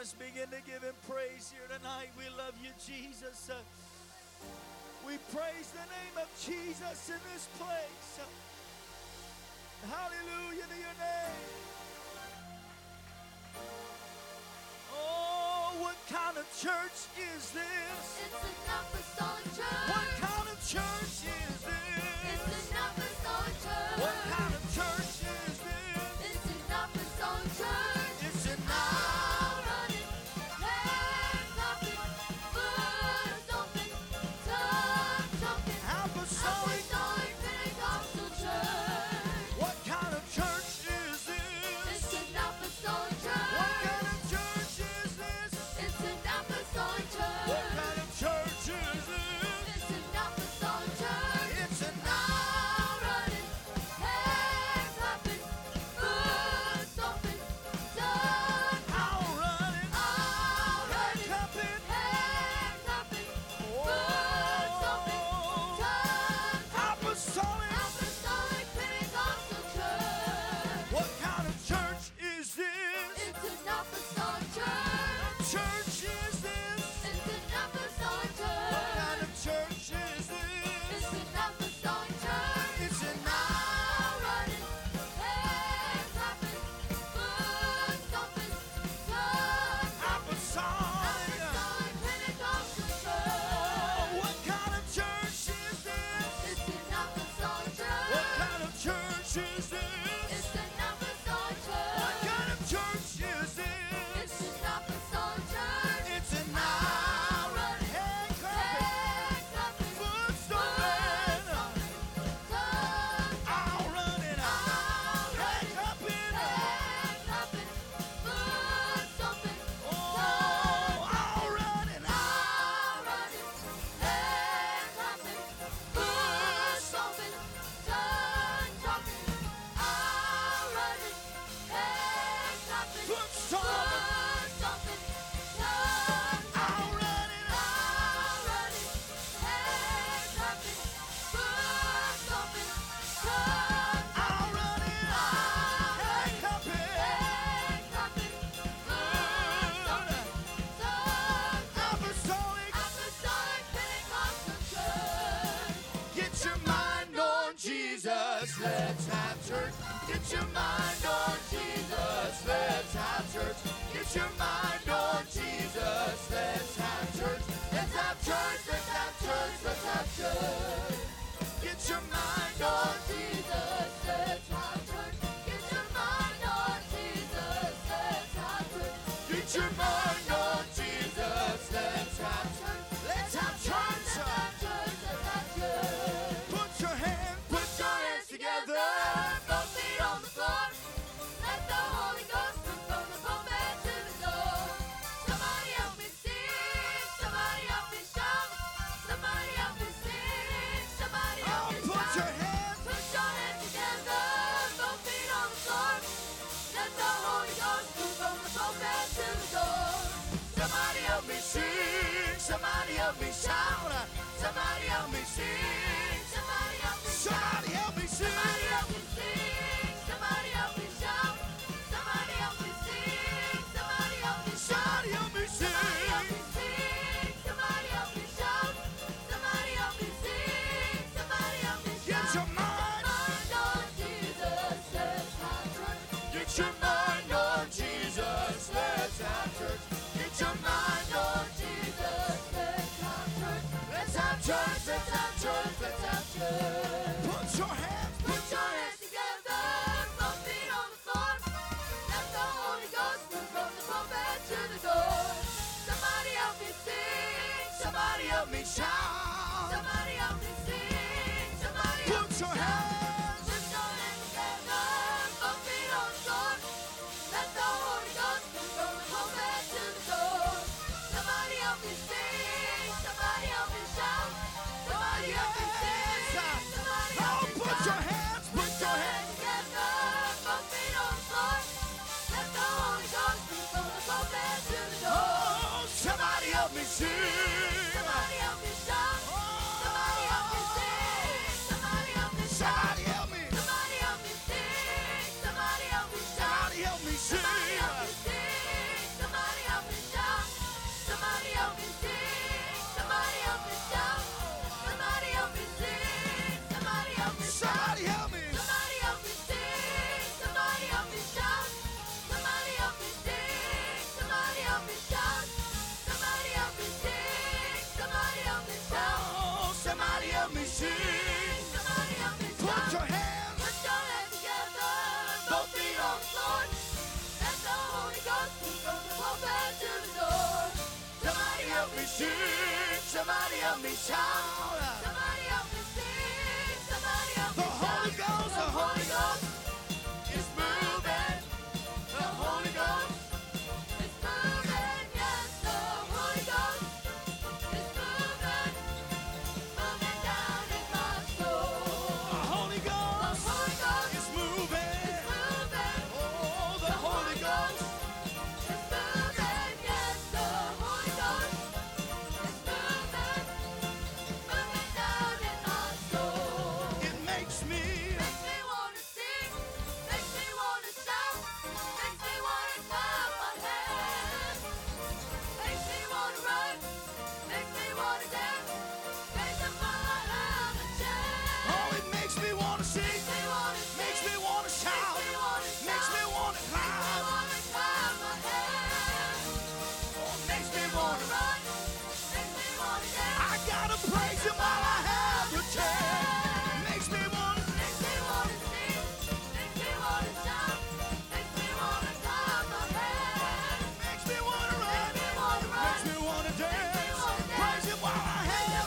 Let's begin to give him praise here tonight. We love you, Jesus. We praise the name of Jesus in this place. Hallelujah to your name. Oh, what kind of church is this? It's an apostolic church. What kind of church is this? It's an apostolic church. What kind of church is this? It's an apostolic church. It's an All running, hands clapping, foot stomping, tongue talking. apostolic. Apostolic Pentecostal church. What kind of church is this? It's an apostolic What church. kind of church is this? It's an apostolic church. What kind of church is this? It's an apostolic church. It's an All running, hands clapping, foot stomping, tongue all running, all running, clapping. hands clapping, foot stomping, tongue Apostolic. apostolic Pentecostal church. What kind of church is this? It's an apostolic church. Church is this? It's an apostolic What kind church. of church is this? It's an apostolic church. It's an All running, hands clapping, foot stomping, tongue apostolic. apostolic Pentecostal Oh, church. what kind of church is this? It's an apostolic What church. kind of church is this? It's an apostolic What church. kind of church is this? It's an apostolic church. It's an all running, hand clapping, Hands clapping, foot foot stomping, stomping, tongue all running, all hand running, clapping. hands clapping, foot stomping, Oh, all running, all running, hands clapping, foot stomping, tongue talking, all running, hands clapping, foot stomping, foot stomping, tongue all running, all running, hands clapping, foot stomping, tongue all running, hand clapping. hands clapping, foot stomping, tongue Apostolic, apostolic Pentecostal church. get your mind on Jesus. Let's have church. Get your mind on Jesus. Let's have church. Get your mind on Jesus. Let's have church. Let's have church. Let's have church. Let's have church. Get your mind on Jesus, let's have church. Get your mind on Jesus, let's have church. Get your mind on Jesus. Let's have church. Let's have church. Let's have church, let's have church. Put your hands together. Both feet on the floor. Let the Holy Ghost move from the pulpit to the door. Somebody help me sing. Somebody help me shout. Somebody help me sing. Somebody help Oh, me put shout. your hands. Put your hands together. Both feet on the floor. Let the Holy Ghost move from the pulpit to the door. Somebody help me sing. Somebody help me shout. Somebody help me sing. Somebody help me shout. Somebody help me sing. Somebody help me sing. Somebody help me shout. Somebody help me sing. Somebody help me shout. Somebody help me Somebody help sing. me sing. Somebody help me shout. Somebody help me sing. Somebody help me Get shout. your mind. Mind on Jesus, let's have church. Get your mind on Jesus. Let's have church. Get your mind on Jesus, let's have church. Let's have church. Let's have church. Let's have church. Put your hands. Put your hands together, both feet on the floor. Let the Holy Ghost move from the pulpit to the door. Somebody help me sing. Somebody help me shout. Somebody help me sing. Somebody help Put me your shout. hands. Put your hands together, both feet on the floor. Let the Holy Ghost move from the pulpit to the door. Somebody help me sing. Somebody help me shout. Somebody help me sing. Somebody help Oh, me put shout. your hands. Put your hands. Together, both feet on the floor. Let the Holy Ghost move from the pulpit to the door. Oh, somebody help me sing. Somebody help me shout. Somebody help me sing. Somebody help me shout. Somebody help me. Somebody help me sing. Somebody help me shout. Somebody help me Somebody help me sing. sing. Somebody help me help me sing. Somebody help me Put shout. your hands. Put your hands together, both feet on the floor. Let the Holy Ghost move from the pulpit to the door. Somebody help me sing. Somebody help me shout. Somebody help me sing. Somebody help The me Holy shout. Ghost, the Holy Ghost is moving. The Holy Ghost. It's moving, yes, the Holy Ghost is moving, moving down in my soul. The Holy The Ghost Holy Ghost is moving. moving, Oh, the Holy Ghost. is moving, yes, the Holy Ghost is moving, moving down in my soul. It makes me. Makes me wanna sing, makes me wanna shout, makes me wanna clap my hands, makes me wanna run, makes me wanna dance, makes me wanna have a chance, Oh, it makes me want to sing. makes me wanna sing, Makes me want to shout. Makes me want to climb. wanna clap my hands, Oh, makes me want to. run, makes me wanna dance, I gotta praise Him while I have the chance. Makes me want to. makes me wanna sing, makes me wanna shout, makes me wanna clap my hands. Makes me want to run. Makes me wanna run. Makes me want to dance. wanna dance. Praise Him while I have.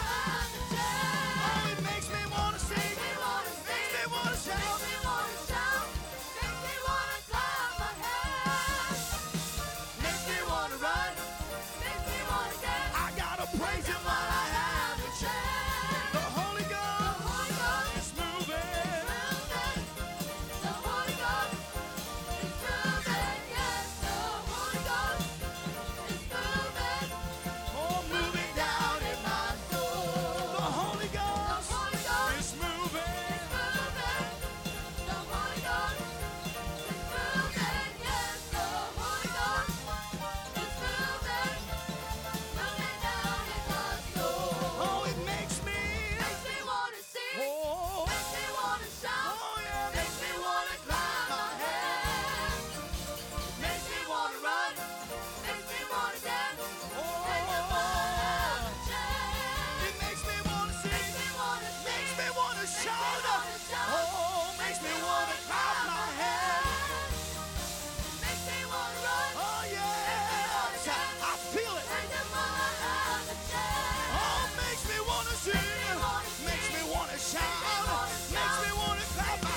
Makes Oh, it makes me want to sing. me wanna sing, Makes me want to shout. makes me wanna shout, makes me wanna clap my hands, Makes me want to run. makes me wanna dance. I gotta praise Him while I have the chance. The Holy The Ghost Holy Ghost is moving. moving, the Holy Ghost is moving, yes, the Holy Ghost is moving, Oh, moving down in my soul. The Holy the Ghost Holy Ghost is moving. moving, the Holy Ghost is moving, yes, the Holy Ghost is moving, moving down in my soul. Oh, it makes me. Makes me wanna sing, Oh, makes me wanna shout, oh yeah. makes me wanna clap my hands, makes me wanna run, makes me wanna dance, makes me wanna have a chance, It makes me want to sing. makes me wanna sing, Makes me want to shout. wanna shout. Oh, makes me want to clap my hands. makes me wanna run, Oh, yes. I feel it. makes me wanna have a chance. Oh, makes me want to sing. Makes me want to shout. Makes me want to clap my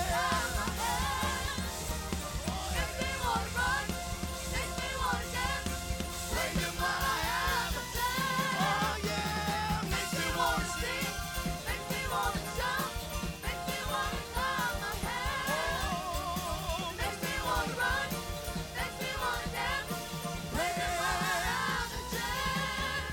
hands. Makes me wanna run, makes me wanna dance, Praise Him while I have. Oh, yeah. Makes me want to sing. makes me wanna shout, makes me wanna clap my hands, Oh, makes me wanna run, makes me wanna dance, makes me wanna have a chance.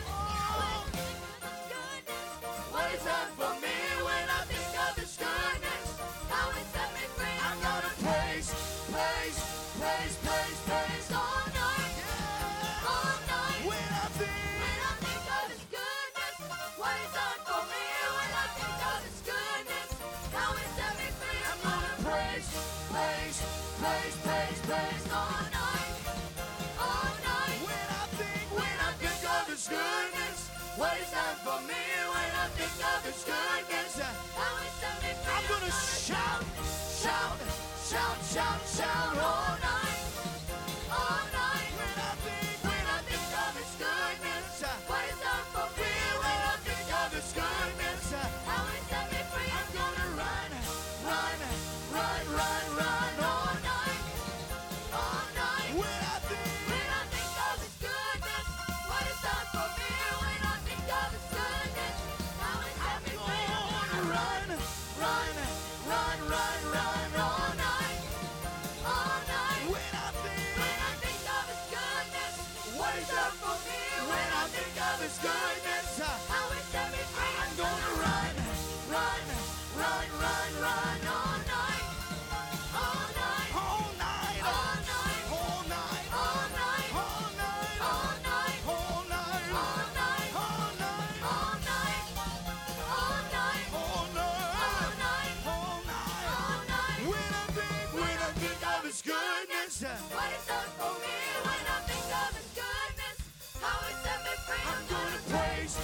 What He's done for me when I think of His goodness, how He set me free. I'm gonna praise, praise, praise, praise, praise. all night, all night. When I think. When I think of His goodness, what He's done for me. When I think of His goodness, how He set me free. I'm gonna praise, Praise, praise, praise, praise. all night, all night. When I think of His goodness, what He's done for me. When I think of His goodness, How He set me free. I'm gonna shout, shout, shout, shout, shout all night, all night. When I think of His goodness, What He's done for me. when I think of His goodness, How He set me free. I'm gonna run, run, run, run, run all night. all night. When I think of His goodness, what He's done for me. When I think of His goodness, how He set me free. I'm gonna run, run, run, run, run all night. all night. When I think of His goodness, what He's done for me. When I think of His goodness, how He set me free. I'm gonna run, run, run, run, run all night, all night, all night, all night, all night, all night, all night, all night, all night, all night, all night, all night, all night, all night, all night, all night. When I think of His goodness, What He's done for me. When I think of His goodness, how He set me free. I'm gonna praise,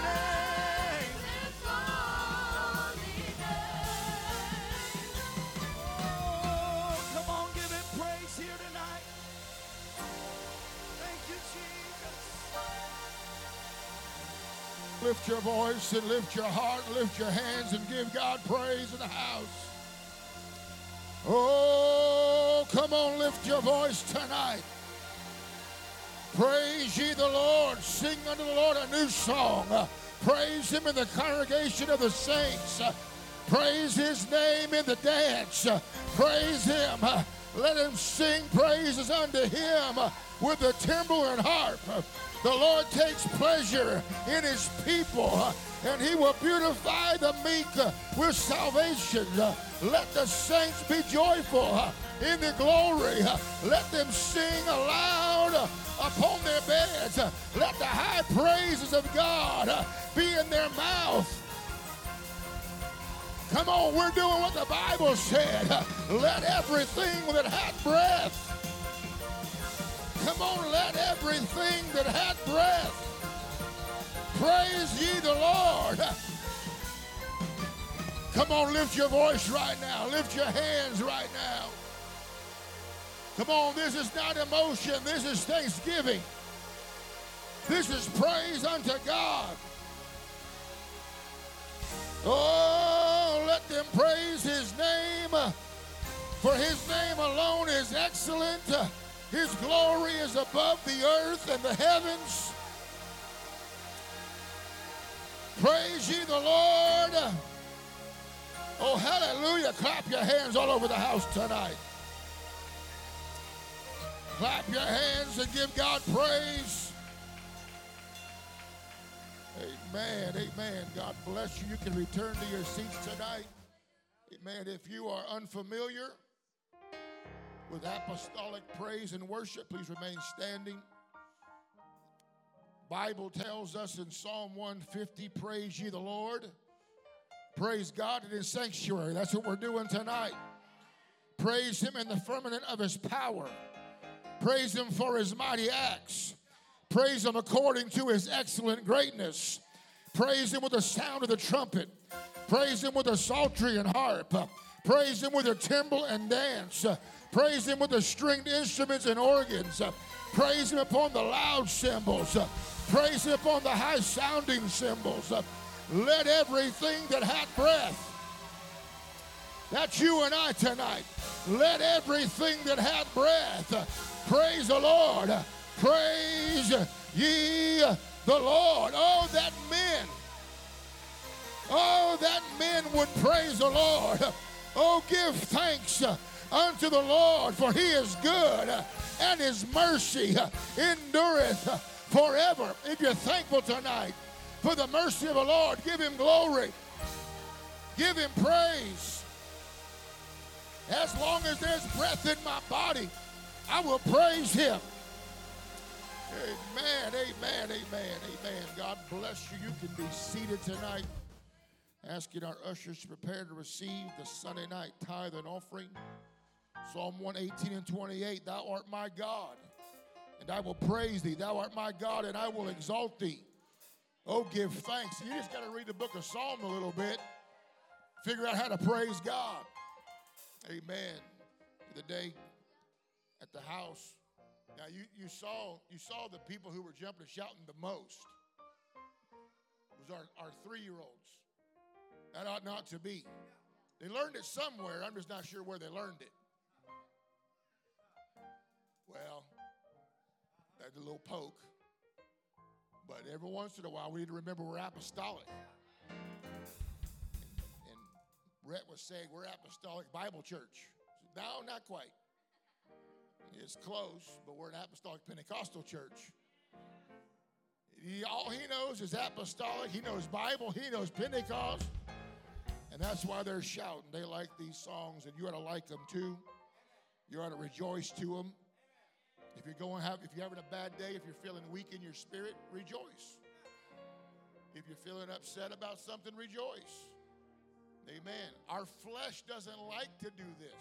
name. His holy name. Oh, come on, give him praise here tonight. Thank you, Jesus. Lift your voice and lift your heart, lift your hands and give God praise in the house. Oh, come on, lift your voice tonight. Praise ye the Lord. Sing unto the Lord a new song. Praise him in the congregation of the saints. Praise his name in the dance. Praise him. Let him sing praises unto him with the timbrel and harp. The Lord takes pleasure in his people, and he will beautify the meek with salvation. Let the saints be joyful in the glory. Let them sing aloud upon their beds. Let the high praises of God be in their mouth. Come on, we're doing what the Bible said. Let everything that hath breath. Come on, let everything that hath breath praise ye the Lord. Come on, lift your voice right now. Lift your hands right now. Come on, this is not emotion. This is thanksgiving. This is praise unto God. Oh, let them praise his name, for his name alone is excellent. His glory is above the earth and the heavens. Praise ye the Lord. Oh, hallelujah. Clap your hands all over the house tonight. Clap your hands and give God praise. Amen, amen. God bless you. You can return to your seats tonight. Amen. If you are unfamiliar with apostolic praise and worship, please remain standing. Bible tells us in Psalm 150, praise ye the Lord. Praise God in his sanctuary. That's what we're doing tonight. Praise him in the firmament of his power. Praise him for his mighty acts. Praise him according to his excellent greatness. Praise him with the sound of the trumpet. Praise him with a psaltery and harp. Praise him with a timbrel and dance. Praise him with the stringed instruments and organs. Praise him upon the loud cymbals. Praise him upon the high sounding cymbals. Let everything that hath breath. That's you and I tonight. Let everything that hath breath praise the Lord. Praise ye the Lord. Oh, that men would praise the Lord. Oh, give thanks unto the Lord, for he is good, and his mercy endureth forever. If you're thankful tonight for the mercy of the Lord, give him glory. Give him praise. As long as there's breath in my body, I will praise him. Amen, amen, amen, amen. God bless you. You can be seated tonight. Asking our ushers to prepare to receive the Sunday night tithe and offering. Psalm 118 and 28, thou art my God, and I will praise thee. Thou art my God, and I will exalt thee. Oh, give thanks. You just got to read the book of Psalm a little bit. Figure out how to praise God. Amen. The day at the house. Now, you saw the people who were jumping and shouting the most. It was our 3-year-olds. That ought not to be. They learned it somewhere. I'm just not sure where they learned it. Well, that's a little poke. But every once in a while, we need to remember we're apostolic. And Rhett was saying we're apostolic Bible church. No, not quite. It's close, but we're an apostolic Pentecostal church. All he knows is apostolic. He knows Bible. He knows Pentecost. And that's why they're shouting. They like these songs, and you ought to like them too. You ought to rejoice to them. If you're having a bad day, if you're feeling weak in your spirit, rejoice. If you're feeling upset about something, rejoice. Amen. Our flesh doesn't like to do this.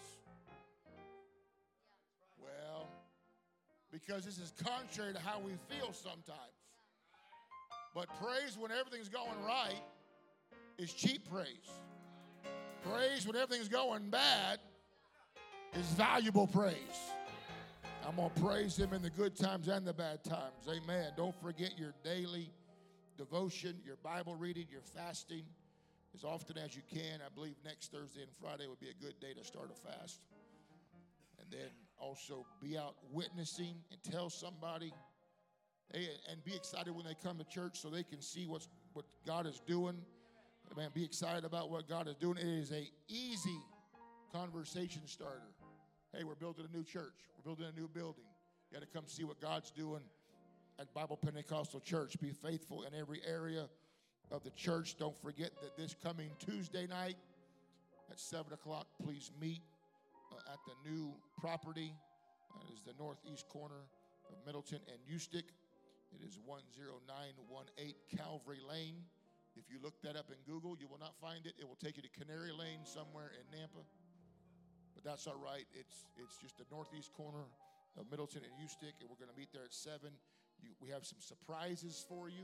Well, because this is contrary to how we feel sometimes. But praise when everything's going right is cheap praise. Praise when everything's going bad is valuable praise. I'm going to praise him in the good times and the bad times. Amen. Don't forget your daily devotion, your Bible reading, your fasting as often as you can. I believe next Thursday and Friday would be a good day to start a fast. And then also be out witnessing and tell somebody. Hey, and be excited when they come to church so they can see what God is doing. Man, be excited about what God is doing. It is an easy conversation starter. Hey, we're building a new church. We're building a new building. You got to come see what God's doing at Bible Pentecostal Church. Be faithful in every area of the church. Don't forget that this coming Tuesday night at 7 o'clock, please meet at the new property. That is the northeast corner of Middleton and Eustic. It is 10918 Calvary Lane. If you look that up in Google, you will not find it. It will take you to Canary Lane somewhere in Nampa. But that's all right. It's just the northeast corner of Middleton and Eustic, and we're going to meet there at 7. We have some surprises for you.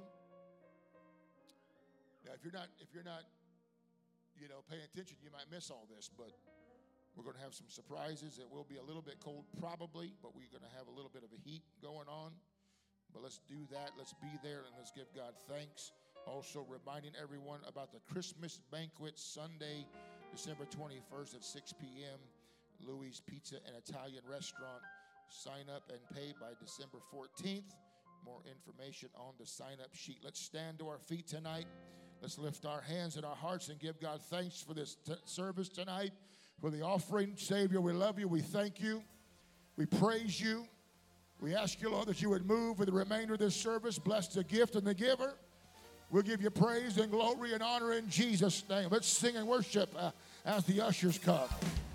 Now, if you're not, paying attention, you might miss all this. But we're going to have some surprises. It will be a little bit cold, probably, but we're going to have a little bit of a heat going on. But let's do that. Let's be there, and let's give God thanks. Also, reminding everyone about the Christmas banquet Sunday, December 21st at 6 p.m. Louis Pizza and Italian Restaurant. Sign up and pay by December 14th. More information on the sign-up sheet. Let's stand to our feet tonight. Let's lift our hands and our hearts and give God thanks for this service tonight, for the offering. Savior, we love you. We thank you. We praise you. We ask you, Lord, that you would move for the remainder of this service. Bless the gift and the giver. We'll give you praise and glory and honor in Jesus' name. Let's sing and worship as the ushers come.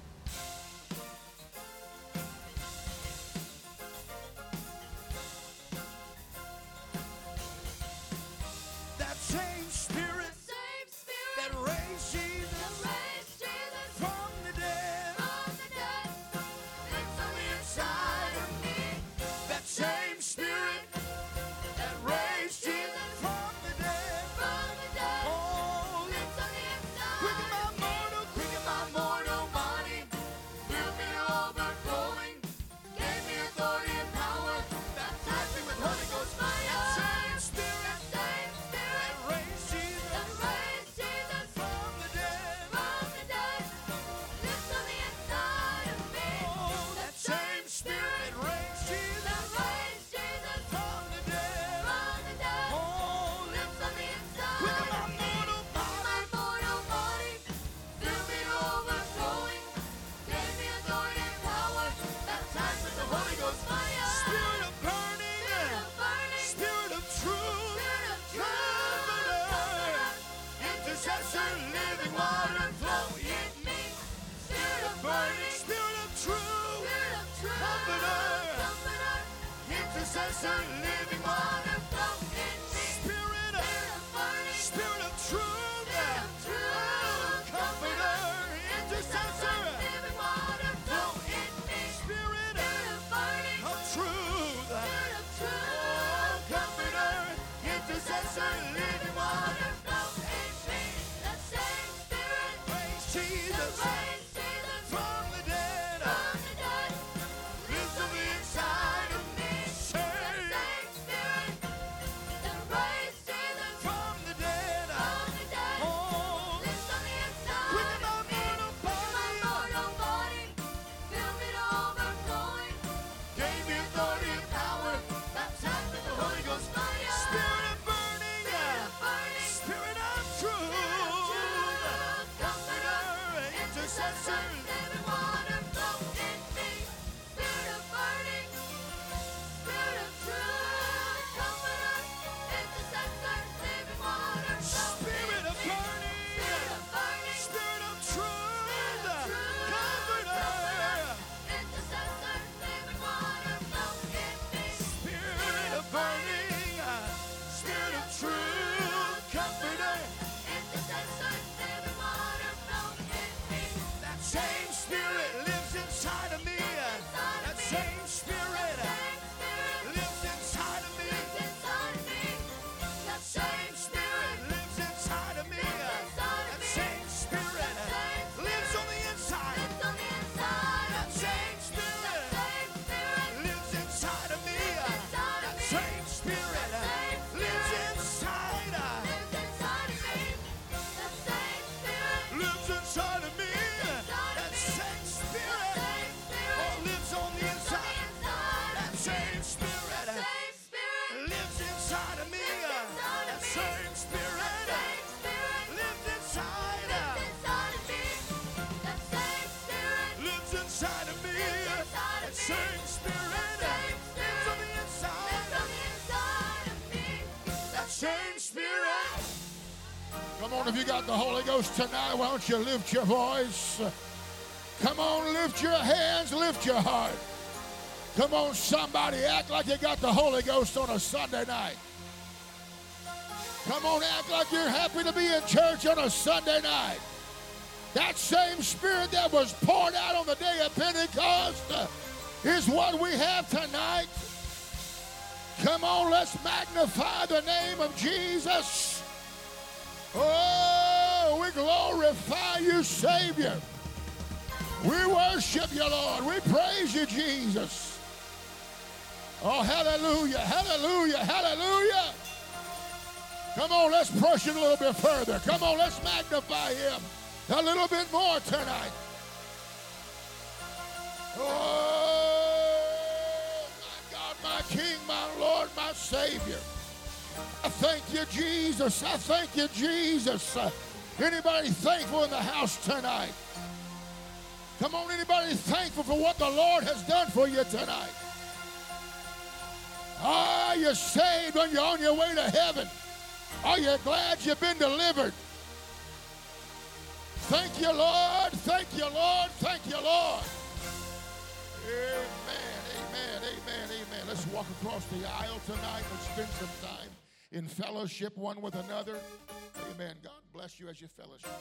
That same spirit that raised Jesus from the dead lives on the inside of me. That same spirit that raised Jesus from the dead. Oh, quicken my mortal body, fill me overflowing, gave me authority and power, baptized me with Holy Ghost fire. That same spirit that raised Jesus from the dead lives on the inside of me. Oh, that same spirit raised Jesus from the dead. Oh, lives on the inside. Quicken my mortal body, fill me overflowing, gave me authority and power, baptized with the Holy Ghost fire. Spirit of burning, Spirit of truth, Comforter, intercessor, living water flow in me. Spirit of burning, Spirit of truth, Comforter, intercessor, living water flow in me. Spirit of truth, Comforter, intercessor, living water flow in me. Spirit of truth, Comforter, intercessor, living water flow in me. That same spirit raised Jesus from the dead lives on the inside of me. That same Come on, if you got the Holy Ghost tonight, why don't you lift your voice? Come on, lift your hands, lift your heart. Come on, somebody, act like you got the Holy Ghost on a Sunday night. Come on, act like you're happy to be in church on a Sunday night. That same Spirit that was poured out on the day of Pentecost is what we have tonight. Come on, let's magnify the name of Jesus. Oh, we glorify you, Savior. We worship you, Lord. We praise you, Jesus. Oh, hallelujah, hallelujah, hallelujah. Come on, let's push it a little bit further. Come on, let's magnify him a little bit more tonight. Oh, my God, my King, my Lord, my Savior. I thank you, Jesus. I thank you, Jesus. Anybody thankful in the house tonight? Come on, anybody thankful for what the Lord has done for you tonight? Are you saved when you're on your way to heaven? Are you glad you've been delivered? Thank you, Lord. Thank you, Lord. Thank you, Lord. Amen, amen, amen, amen. Let's walk across the aisle tonight. Let's spend some time in fellowship one with another. Amen. God bless you as you fellowship.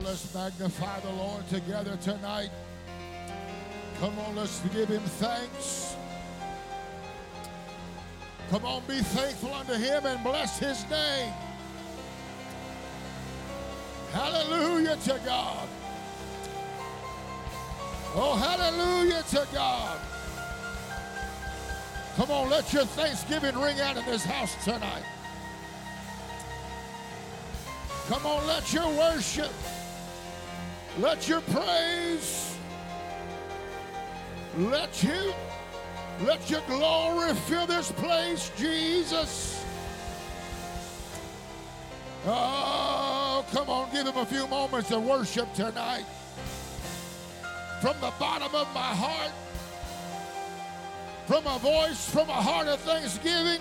let's magnify the Lord together tonight. Come on, let's give him thanks. Come on, be thankful unto him and bless his name. Hallelujah to God. Oh, hallelujah to God. Come on, let your thanksgiving ring out in this house tonight. Come on, let your worship, let your praise, let your glory fill this place, Jesus. Oh, come on, give him a few moments of worship tonight. From the bottom of my heart, from a voice, from a heart of thanksgiving.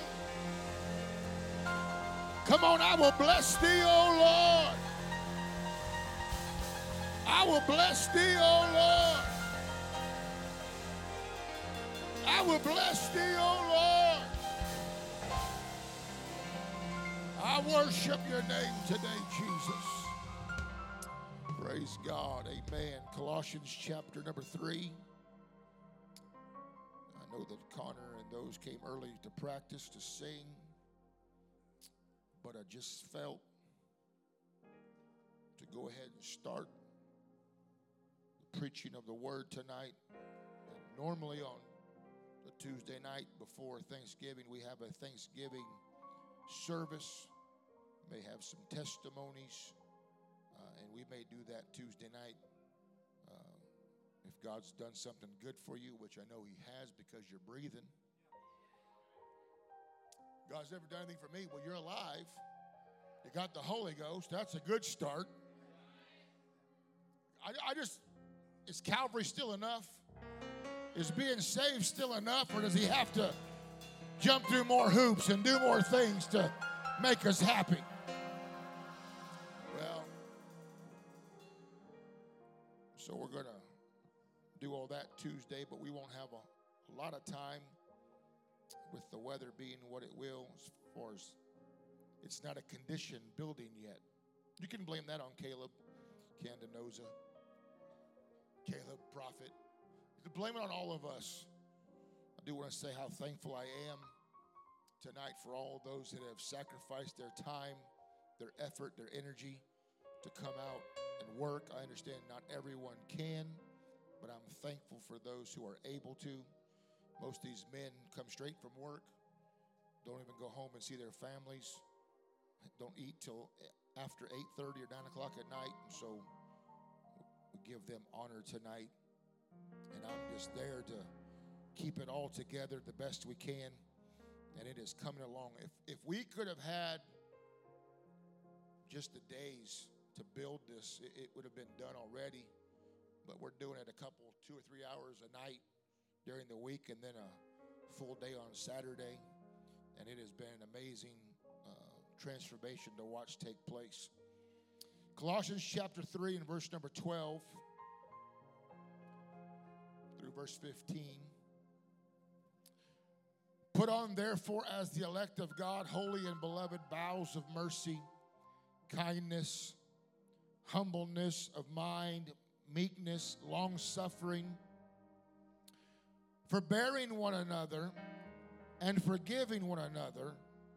Come on, I will bless thee, O Lord. I will bless thee, O Lord. I will bless thee, O Lord. I worship your name today, Jesus. Praise God. Amen. Colossians chapter number 3. I know that Connor and those came early to practice to sing, but I just felt to go ahead and start the preaching of the word tonight. And normally on the Tuesday night before Thanksgiving, we have a Thanksgiving service. May have some testimonies, and we may do that Tuesday night. If God's done something good for you, which I know he has because you're breathing. God's never done anything for me. Well, you're alive. You got the Holy Ghost. That's a good start. Is Calvary still enough? Is being saved still enough, or does he have to jump through more hoops and do more things to make us happy? Well, so we're going to do all that Tuesday, but we won't have a lot of time with the weather being what it will, as far as it's not a conditioned building yet. You can blame that on Caleb Candenoza, Caleb Prophet. You can blame it on all of us. I do want to say how thankful I am tonight for all those that have sacrificed their time, their effort, their energy to come out and work. I understand not everyone can, but I'm thankful for those who are able to. Most of these men come straight from work, don't even go home and see their families, don't eat till after 8:30 or 9 o'clock at night, and so we give them honor tonight. And I'm just there to keep it all together the best we can, and it is coming along. If we could have had just the days to build this, it would have been done already, but we're doing it 2 or 3 hours a night during the week, and then a full day on Saturday, and it has been an amazing transformation to watch take place. Colossians chapter 3 and verse number 12 through verse 15. Put on therefore as the elect of God, holy and beloved, bowels of mercy, kindness, humbleness of mind, meekness, long-suffering, forbearing one another, and forgiving one another.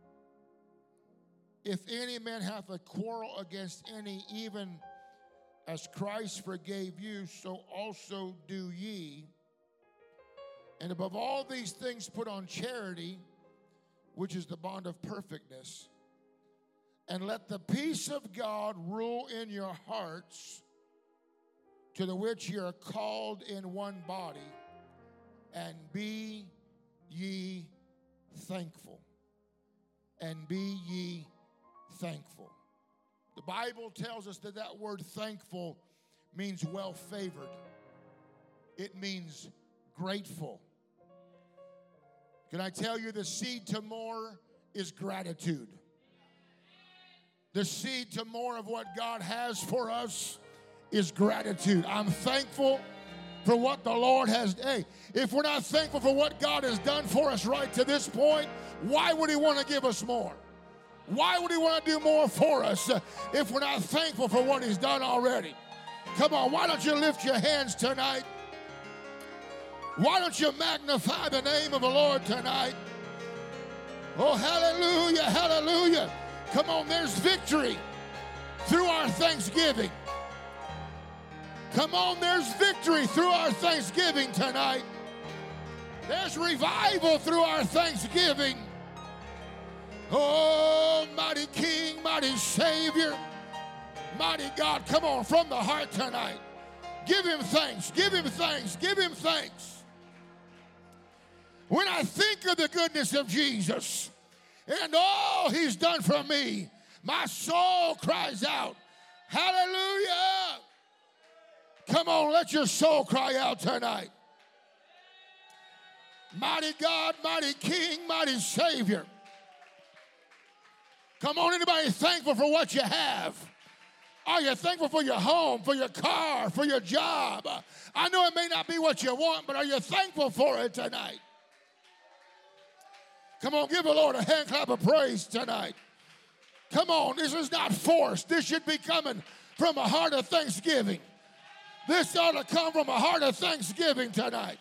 If any man hath a quarrel against any, even as Christ forgave you, so also do ye. And above all these things put on charity, which is the bond of perfectness. And let the peace of God rule in your hearts, to the which ye are called in one body, and be ye thankful. And be ye thankful. The Bible tells us that that word thankful means well-favored. It means grateful. Can I tell you the seed to more is gratitude. The seed to more of what God has for us is gratitude. I'm thankful for what the Lord has done. Hey, if we're not thankful for what God has done for us right to this point, why would he want to give us more? Why would he want to do more for us if we're not thankful for what he's done already? Come on, why don't you lift your hands tonight? Why don't you magnify the name of the Lord tonight? Oh, hallelujah, hallelujah. Come on, there's victory through our thanksgiving. Come on, there's victory through our thanksgiving tonight. There's revival through our thanksgiving. Oh, mighty King, mighty Savior, mighty God, come on, from the heart tonight. Give him thanks, give him thanks, give him thanks. When I think of the goodness of Jesus and all he's done for me, my soul cries out, hallelujah. Come on, let your soul cry out tonight. Mighty God, mighty King, mighty Savior. Come on, anybody thankful for what you have? Are you thankful for your home, for your car, for your job? I know it may not be what you want, but are you thankful for it tonight? Come on, give the Lord a hand clap of praise tonight. Come on, this is not forced. This should be coming from a heart of thanksgiving. This ought to come from a heart of thanksgiving tonight.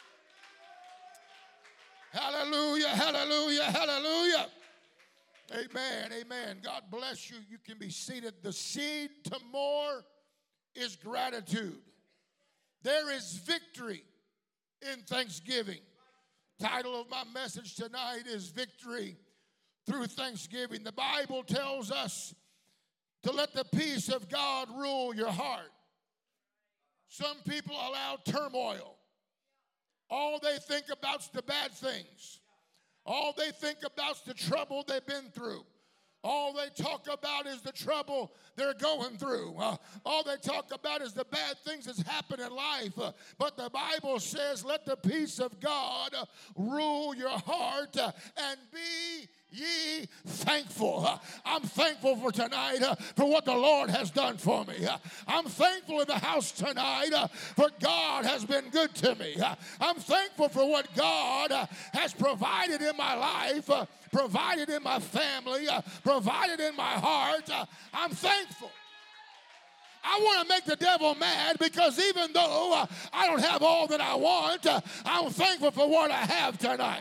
Hallelujah, hallelujah, hallelujah. Amen, amen. God bless you. You can be seated. The seed to more is gratitude. There is victory in thanksgiving. Title of my message tonight is Victory Through Thanksgiving. The Bible tells us to let the peace of God rule your heart. Some people allow turmoil. All they think about's the bad things. All they think about's the trouble they've been through. All they talk about is the trouble they're going through. All they talk about is the bad things that's happened in life. But the Bible says, let the peace of God rule your heart and be ye thankful. I'm thankful for tonight for what the Lord has done for me. I'm thankful in the house tonight for God has been good to me. I'm thankful for what God has provided in my life, provided in my family, provided in my heart. I'm thankful. I want to make the devil mad because even though I don't have all that I want, I'm thankful for what I have tonight.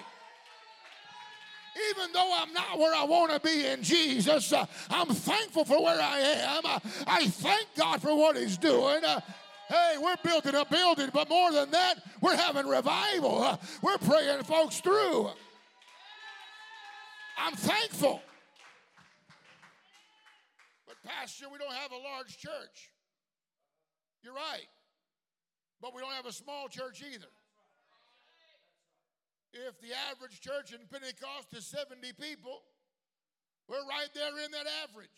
Even though I'm not where I want to be in Jesus, I'm thankful for where I am. I thank God for what he's doing. Hey, we're building a building, but more than that, we're having revival. We're praying folks through. I'm thankful. But Pastor, we don't have a large church. You're right. But we don't have a small church either. If the average church in Pentecost is 70 people, we're right there in that average.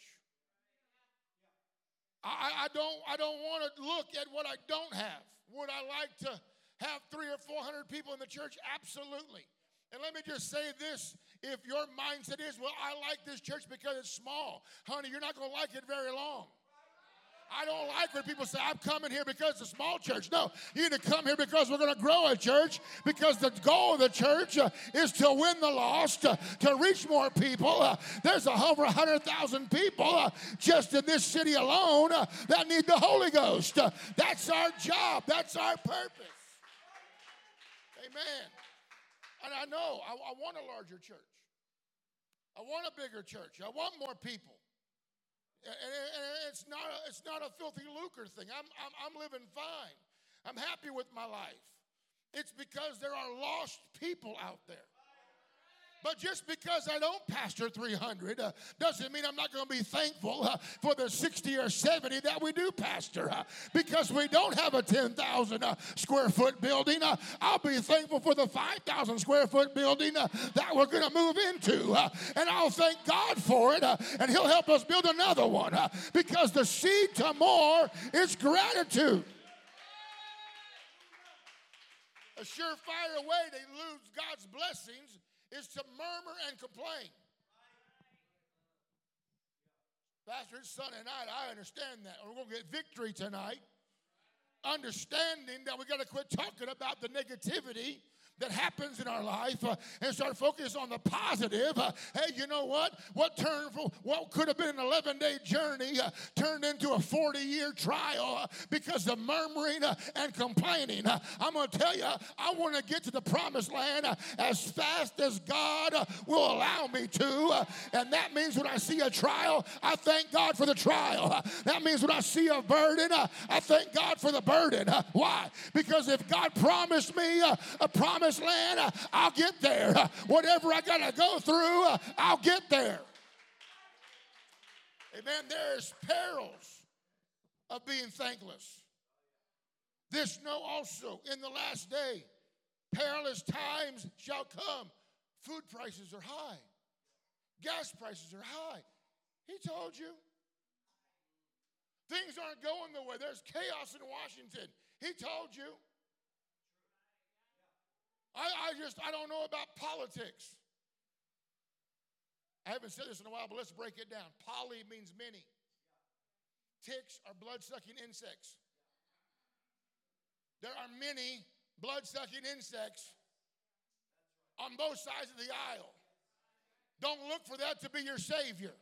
I don't want to look at what I don't have. Would I like to have 300 or 400 people in the church? Absolutely. And let me just say this. If your mindset is, well, I like this church because it's small, honey, you're not going to like it very long. I don't like when people say, I'm coming here because it's a small church. No, you need to come here because we're going to grow a church, because the goal of the church is to win the lost, to reach more people. There's over 100,000 people just in this city alone that need the Holy Ghost. That's our job. That's our purpose. Amen. And I know I want a larger church. I want a bigger church. I want more people. And it's not a filthy lucre thing. I'm living fine. I'm happy with my life. It's because there are lost people out there. But just because I don't pastor 300 doesn't mean I'm not going to be thankful for the 60 or 70 that we do pastor. Because we don't have a 10,000 square foot building, I'll be thankful for the 5,000 square foot building that we're going to move into. And I'll thank God for it, and he'll help us build another one. Because the seed to more is gratitude. A surefire way to lose God's blessings is to murmur and complain. Pastor, it's Sunday night. I understand that. We're going to get victory tonight. Understanding that we got to quit talking about the negativity that happens in our life and start focusing on the positive, hey, you know what? What could have been an 11-day journey turned into a 40-year trial because of murmuring and complaining. I'm going to tell you, I want to get to the promised land as fast as God will allow me to. And that means when I see a trial, I thank God for the trial. That means when I see a burden, I thank God for the burden. Why? Because if God promised me a promised land, I'll get there. Whatever I got to go through, I'll get there. Amen. There's perils of being thankless. This know also, in the last day, perilous times shall come. Food prices are high. Gas prices are high. He told you. Things aren't going the way. There's chaos in Washington. He told you. I don't know about politics. I haven't said this in a while, but let's break it down. Poly means many. Ticks are blood-sucking insects. There are many blood-sucking insects on both sides of the aisle. Don't look for that to be your savior.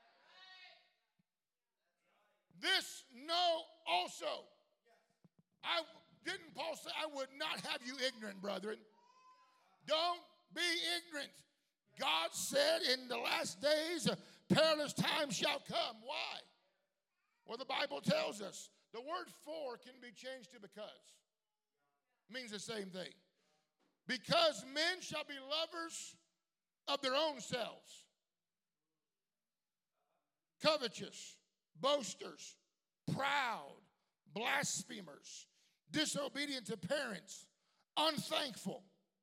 This know also. Didn't Paul say, I would not have you ignorant, brethren? Don't be ignorant. God said in the last days, perilous times shall come. Why? Well, the Bible tells us. The word for can be changed to because. It means the same thing. Because men shall be lovers of their own selves, covetous, boasters, proud, blasphemers, disobedient to parents, unthankful,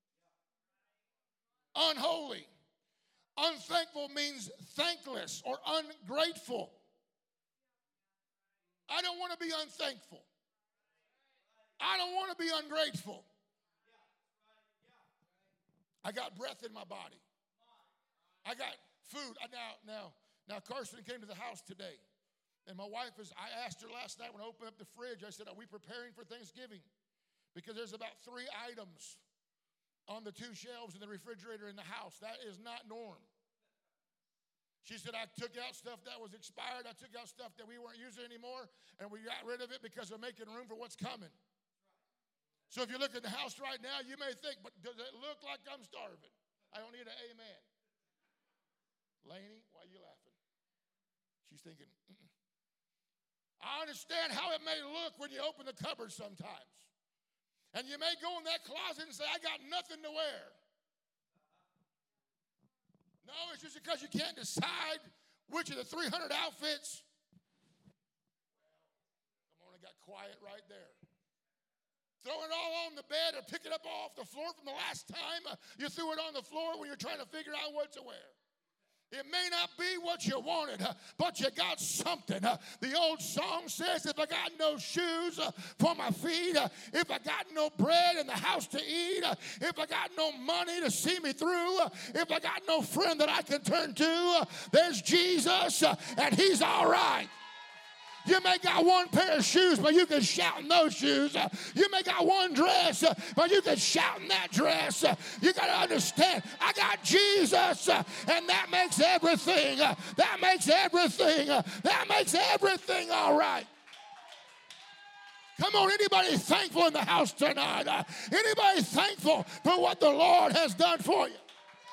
unholy. Unthankful means thankless or ungrateful. I don't want to be unthankful. I don't want to be ungrateful. I got breath in my body. I got food. Now Carson came to the house today. And my wife I asked her last night when I opened up the fridge, I said, are we preparing for Thanksgiving? Because there's about 3 items on the 2 shelves in the refrigerator in the house. That is not norm. She said, I took out stuff that was expired. I took out stuff that we weren't using anymore, and we got rid of it because we're making room for what's coming. So if you look at the house right now, you may think, but does it look like I'm starving? I don't need an amen. Laney, why are you laughing? She's thinking, I understand how it may look when you open the cupboard sometimes. And you may go in that closet and say, I got nothing to wear. No, it's just because you can't decide which of the 300 outfits. Come on, it got quiet right there. Throw it all on the bed or pick it up off the floor from the last time you threw it on the floor when you're trying to figure out what to wear. It may not be what you wanted, but you got something. The old song says, if I got no shoes for my feet, if I got no bread in the house to eat, if I got no money to see me through, if I got no friend that I can turn to, there's Jesus, and he's all right. You may got one pair of shoes, but you can shout in those shoes. You may got one dress, but you can shout in that dress. You got to understand, I got Jesus, and that makes everything. That makes everything. That makes everything all right. Come on, anybody thankful in the house tonight? Anybody thankful for what the Lord has done for you?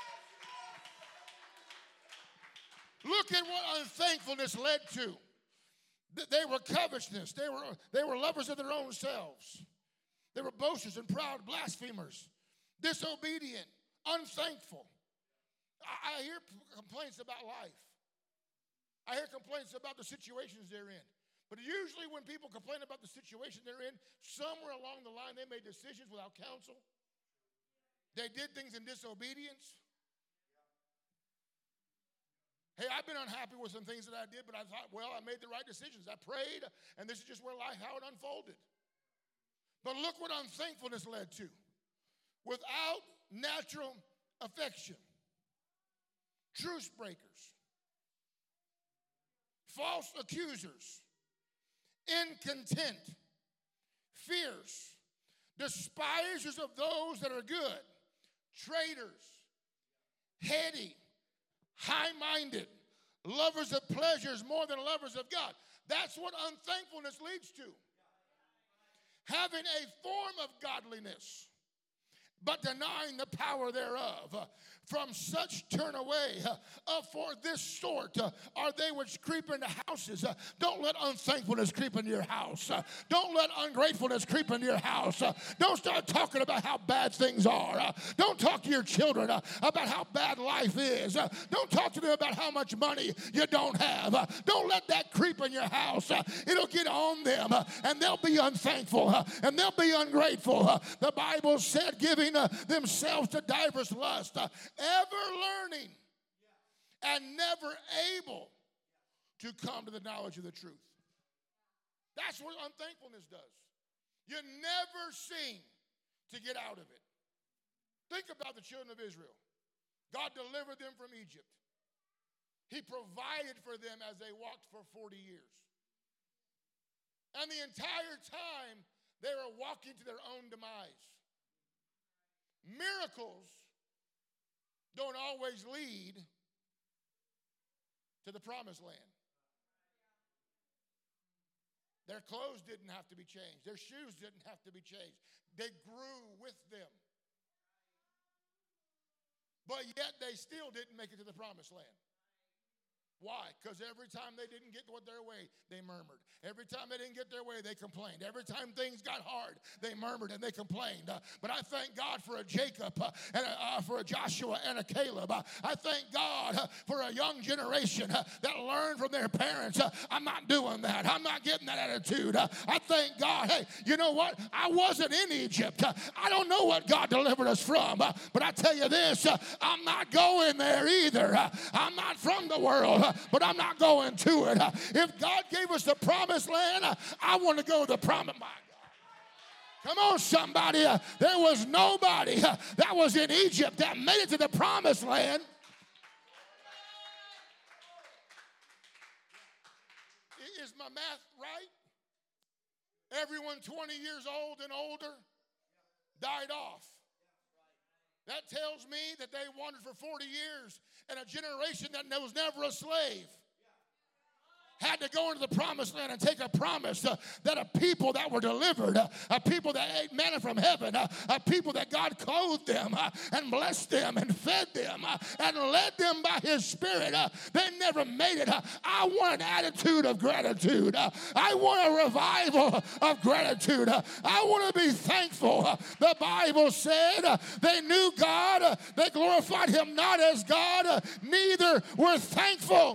Look at what unthankfulness led to. They were covetousness. They were lovers of their own selves. They were boasters and proud blasphemers, disobedient, unthankful. I hear complaints about life. I hear complaints about the situations they're in. But usually when people complain about the situation they're in, somewhere along the line they made decisions without counsel. They did things in disobedience. Hey, I've been unhappy with some things that I did, but I thought, well, I made the right decisions. I prayed, and this is just where life, how it unfolded. But look what unthankfulness led to. Without natural affection, truce breakers, false accusers, incontent, fierce, despisers of those that are good, traitors, heady, high-minded, lovers of pleasures more than lovers of God. That's what unthankfulness leads to. Having a form of godliness, but denying the power thereof. From such turn away. For this sort are they which creep into houses. Don't let unthankfulness creep into your house. Don't let ungratefulness creep into your house. Don't start talking about how bad things are. Don't talk to your children about how bad life is. Don't talk to them about how much money you don't have. Don't let that creep in your house. It'll get on them, and they'll be unthankful, and they'll be ungrateful. The Bible said, giving themselves to divers lusts, ever learning and never able to come to the knowledge of the truth. That's what unthankfulness does. You never seem to get out of it. Think about the children of Israel. God delivered them from Egypt. He provided for them as they walked for 40 years. And the entire time, they were walking to their own demise. Miracles don't always lead to the promised land. Their clothes didn't have to be changed. Their shoes didn't have to be changed. They grew with them. But yet they still didn't make it to the promised land. Why? Because every time they didn't get their way, they murmured. Every time they didn't get their way, they complained. Every time things got hard, they murmured and they complained. But I thank God for a Jacob and for a Joshua and a Caleb. I thank God for a young generation that learned from their parents. I'm not doing that. I'm not getting that attitude. I thank God. Hey, you know what? I wasn't in Egypt. I don't know what God delivered us from. But I tell you this, I'm not going there either. I'm not from the world. But I'm not going to it. If God gave us the promised land, I want to go to the promised. My God. Come on, somebody. There was nobody that was in Egypt that made it to the promised land. Is my math right? Everyone 20 years old and older died off. That tells me that they wandered for 40 years, and a generation that was never a slave had to go into the promised land and take a promise that a people that were delivered, a people that ate manna from heaven, a people that God clothed them and blessed them and fed them and led them by His Spirit. They never made it. I want an attitude of gratitude. I want a revival of gratitude. I want to be thankful. The Bible said they knew God. They glorified Him not as God, neither were thankful.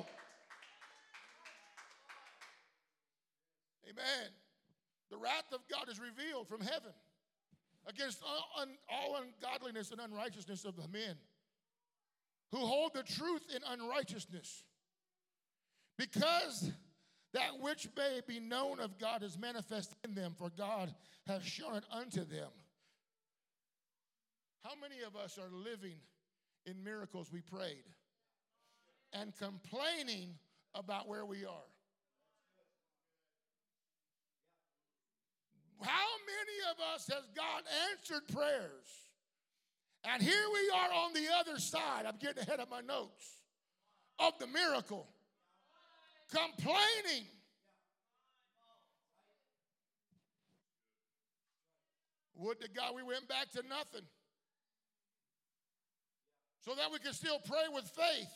Amen. The wrath of God is revealed from heaven against all ungodliness and unrighteousness of the men who hold the truth in unrighteousness, because that which may be known of God is manifest in them, for God has shown it unto them. How many of us are living in miracles we prayed and complaining about where we are? How many of us has God answered prayers? And here we are on the other side. I'm getting ahead of my notes. Of the miracle. Complaining. Would to God we went back to nothing. So that we could still pray with faith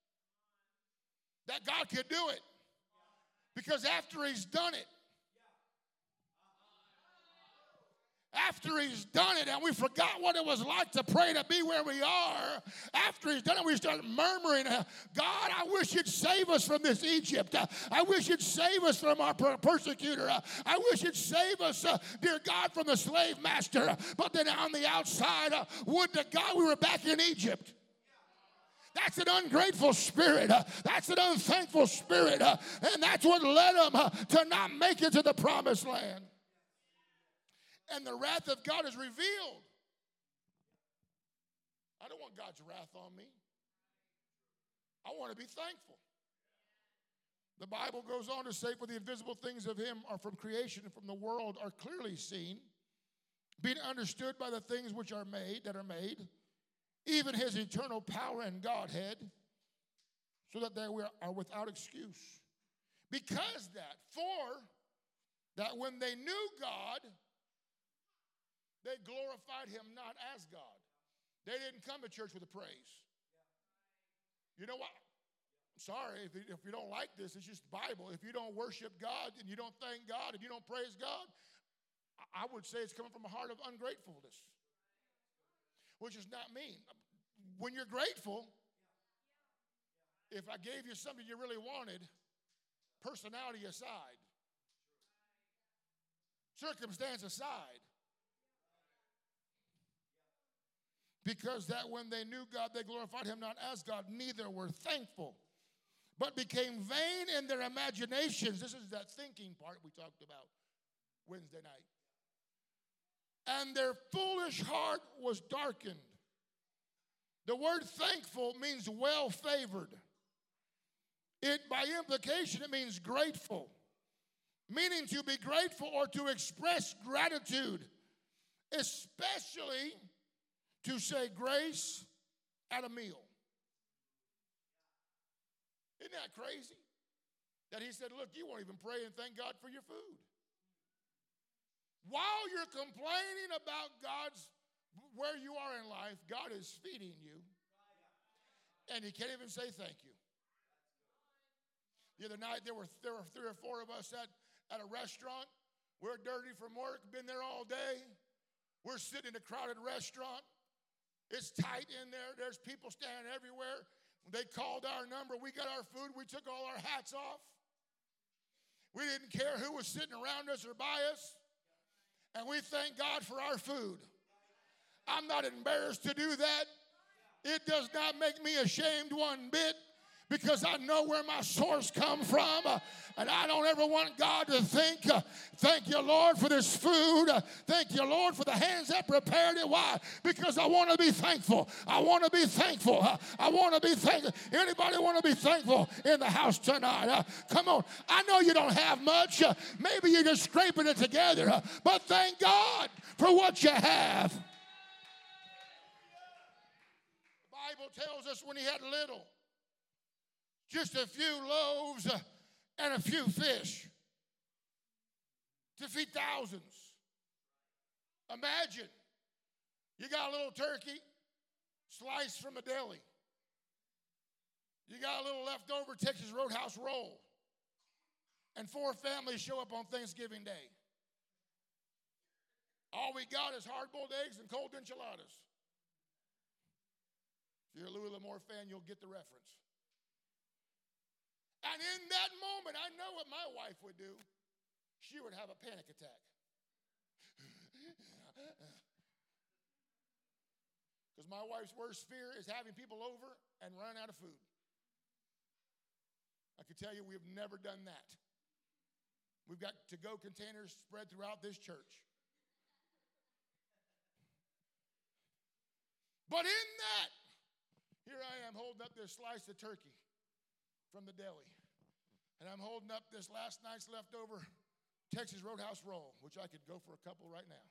that God could do it. Because after He's done it, after He's done it, and we forgot what it was like to pray to be where we are. After He's done it, we start murmuring, God, I wish You'd save us from this Egypt. I wish You'd save us from our persecutor. I wish You'd save us, dear God, from the slave master. But then on the outside, would to God we were back in Egypt. That's an ungrateful spirit. That's an unthankful spirit. And that's what led them to not make it to the promised land. And the wrath of God is revealed. I don't want God's wrath on me. I want to be thankful. The Bible goes on to say, for the invisible things of Him are from creation and from the world are clearly seen, being understood by the things which are made, even his eternal power and Godhead, so that they are without excuse. Because that when they knew God, they glorified him not as God. They didn't come to church with a praise. You know what? I'm sorry if you don't like this, it's just the Bible. If you don't worship God and you don't thank God and you don't praise God, I would say it's coming from a heart of ungratefulness, which is not mean. When you're grateful, if I gave you something you really wanted, personality aside, circumstance aside, because that when they knew God, they glorified him not as God, neither were thankful, but became vain in their imaginations. This is that thinking part we talked about Wednesday night. And their foolish heart was darkened. The word thankful means well favored. By implication, it means grateful, meaning to be grateful or to express gratitude, especially to say grace at a meal. Isn't that crazy? That he said, look, you won't even pray and thank God for your food. While you're complaining about where you are in life, God is feeding you. And he can't even say thank you. The other night, there were 3 or 4 of us at a restaurant. We're dirty from work, been there all day. We're sitting in a crowded restaurant. It's tight in there. There's people standing everywhere. They called our number. We got our food. We took all our hats off. We didn't care who was sitting around us or by us. And we thank God for our food. I'm not embarrassed to do that. It does not make me ashamed one bit, because I know where my source come from, and I don't ever want God to think, thank you, Lord, for this food. Thank you, Lord, for the hands that prepared it. Why? Because I want to be thankful. I want to be thankful. I want to be thankful. Anybody want to be thankful in the house tonight? Come on. I know you don't have much. Maybe you're just scraping it together, but thank God for what you have. The Bible tells us when he had little, just a few loaves and a few fish to feed thousands. Imagine you got a little turkey sliced from a deli. You got a little leftover Texas Roadhouse roll. And 4 families show up on Thanksgiving Day. All we got is hard-boiled eggs and cold enchiladas. If you're a Louis L'Amour fan, you'll get the reference. And in that moment, I know what my wife would do. She would have a panic attack. Because my wife's worst fear is having people over and running out of food. I can tell you we've never done that. We've got to-go containers spread throughout this church. But in that, here I am holding up this slice of turkey from the deli. And I'm holding up this last night's leftover Texas Roadhouse roll, which I could go for a couple right now.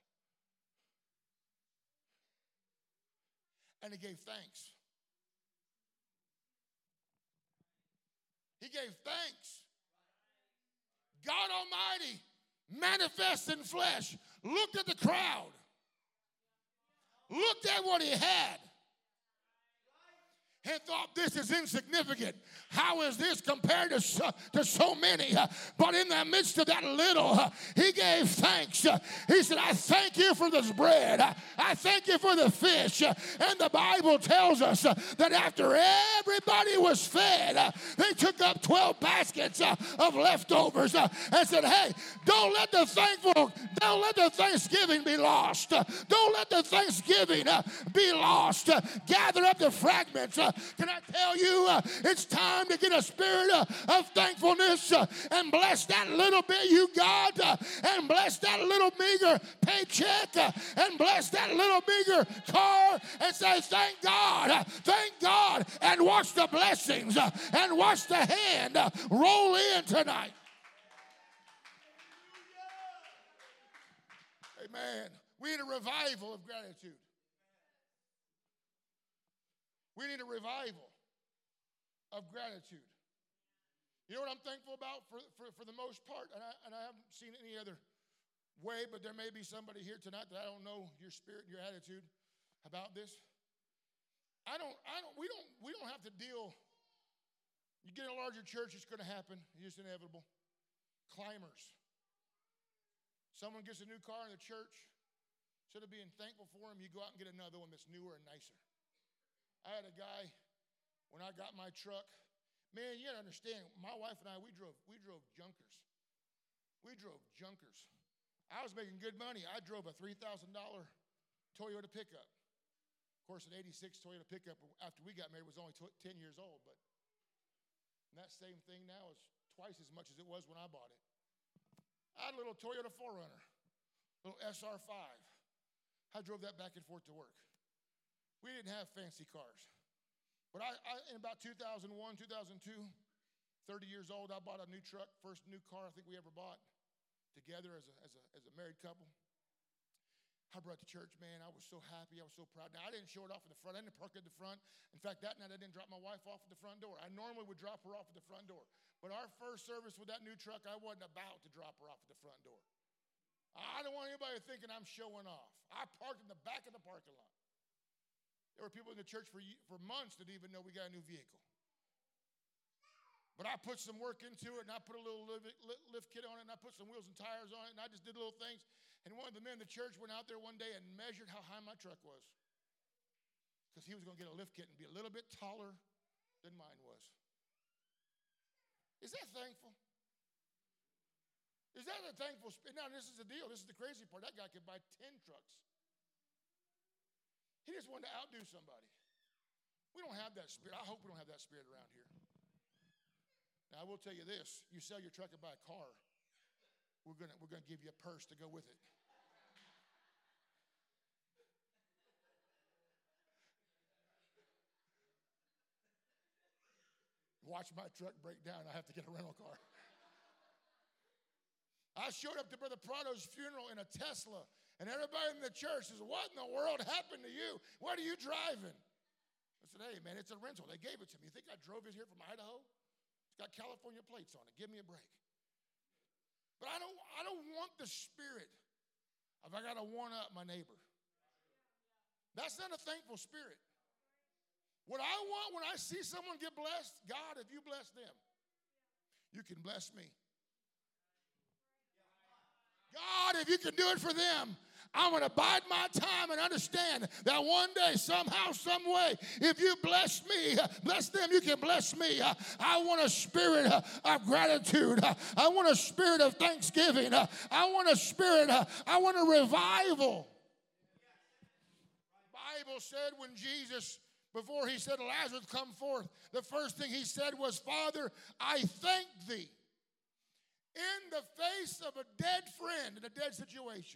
And he gave thanks. He gave thanks. God Almighty, manifest in flesh, looked at the crowd, looked at what he had, and thought, this is insignificant. How is this compared to so many? But in the midst of that little, he gave thanks. He said, I thank you for this bread. I thank you for the fish. And the Bible tells us that after everybody was fed, they took up 12 baskets of leftovers and said, hey, don't let the Thanksgiving be lost. Don't let the Thanksgiving be lost. Gather up the fragments. Can I tell you, it's time to get a spirit of thankfulness and bless that little bit you got, and bless that little meager paycheck, and bless that little meager car, and say, thank God, and watch the blessings and watch the hand roll in tonight. Man, we need a revival of gratitude. We need a revival of gratitude. You know what I'm thankful about for the most part? And I haven't seen any other way, but there may be somebody here tonight that I don't know your spirit and your attitude about this. We don't have to deal. You get in a larger church, it's going to happen. It's just inevitable. Climbers. Someone gets a new car in the church. Instead of being thankful for him, you go out and get another one that's newer and nicer. I had a guy, when I got my truck, man, you got to understand, my wife and I, we drove junkers. We drove junkers. I was making good money. I drove a $3,000 Toyota pickup. Of course, an 86 Toyota pickup after we got married was only 10 years old, but that same thing now is twice as much as it was when I bought it. I had a little Toyota 4Runner, little SR5. I drove that back and forth to work. We didn't have fancy cars. But I in about 2001, 2002, 30 years old, I bought a new truck, first new car I think we ever bought together as a married couple. I brought it to church, man. I was so happy. I was so proud. Now, I didn't show it off in the front. I didn't park at the front. In fact, that night I didn't drop my wife off at the front door. I normally would drop her off at the front door. But our first service with that new truck, I wasn't about to drop her off at the front door. I don't want anybody thinking I'm showing off. I parked in the back of the parking lot. There were people in the church for months that didn't even know we got a new vehicle. But I put some work into it, and I put a little lift kit on it, and I put some wheels and tires on it, and I just did little things. And one of the men in the church went out there one day and measured how high my truck was, because he was going to get a lift kit and be a little bit taller than mine was. Is that thankful? Is that a thankful spirit? Now, this is the deal. This is the crazy part. That guy could buy 10 trucks. He just wanted to outdo somebody. We don't have that spirit. I hope we don't have that spirit around here. Now, I will tell you this. You sell your truck and buy a car, we're gonna give you a purse to go with it. Watch my truck break down. I have to get a rental car. I showed up to Brother Prado's funeral in a Tesla, and everybody in the church says, "What in the world happened to you? What are you driving?" I said, "Hey, man, it's a rental. They gave it to me. You think I drove it here from Idaho? It's got California plates on it. Give me a break." But I don't want the spirit of I got to one-up my neighbor. That's not a thankful spirit. What I want when I see someone get blessed, God, if you bless them, you can bless me. God, if you can do it for them, I'm going to bide my time and understand that one day, somehow, some way, if you bless me, bless them, you can bless me. I want a spirit of gratitude. I want a spirit of thanksgiving. I want a spirit, I want a revival. The Bible said when Jesus, before he said, "Lazarus, come forth," the first thing he said was, "Father, I thank thee." In the face of a dead friend in a dead situation,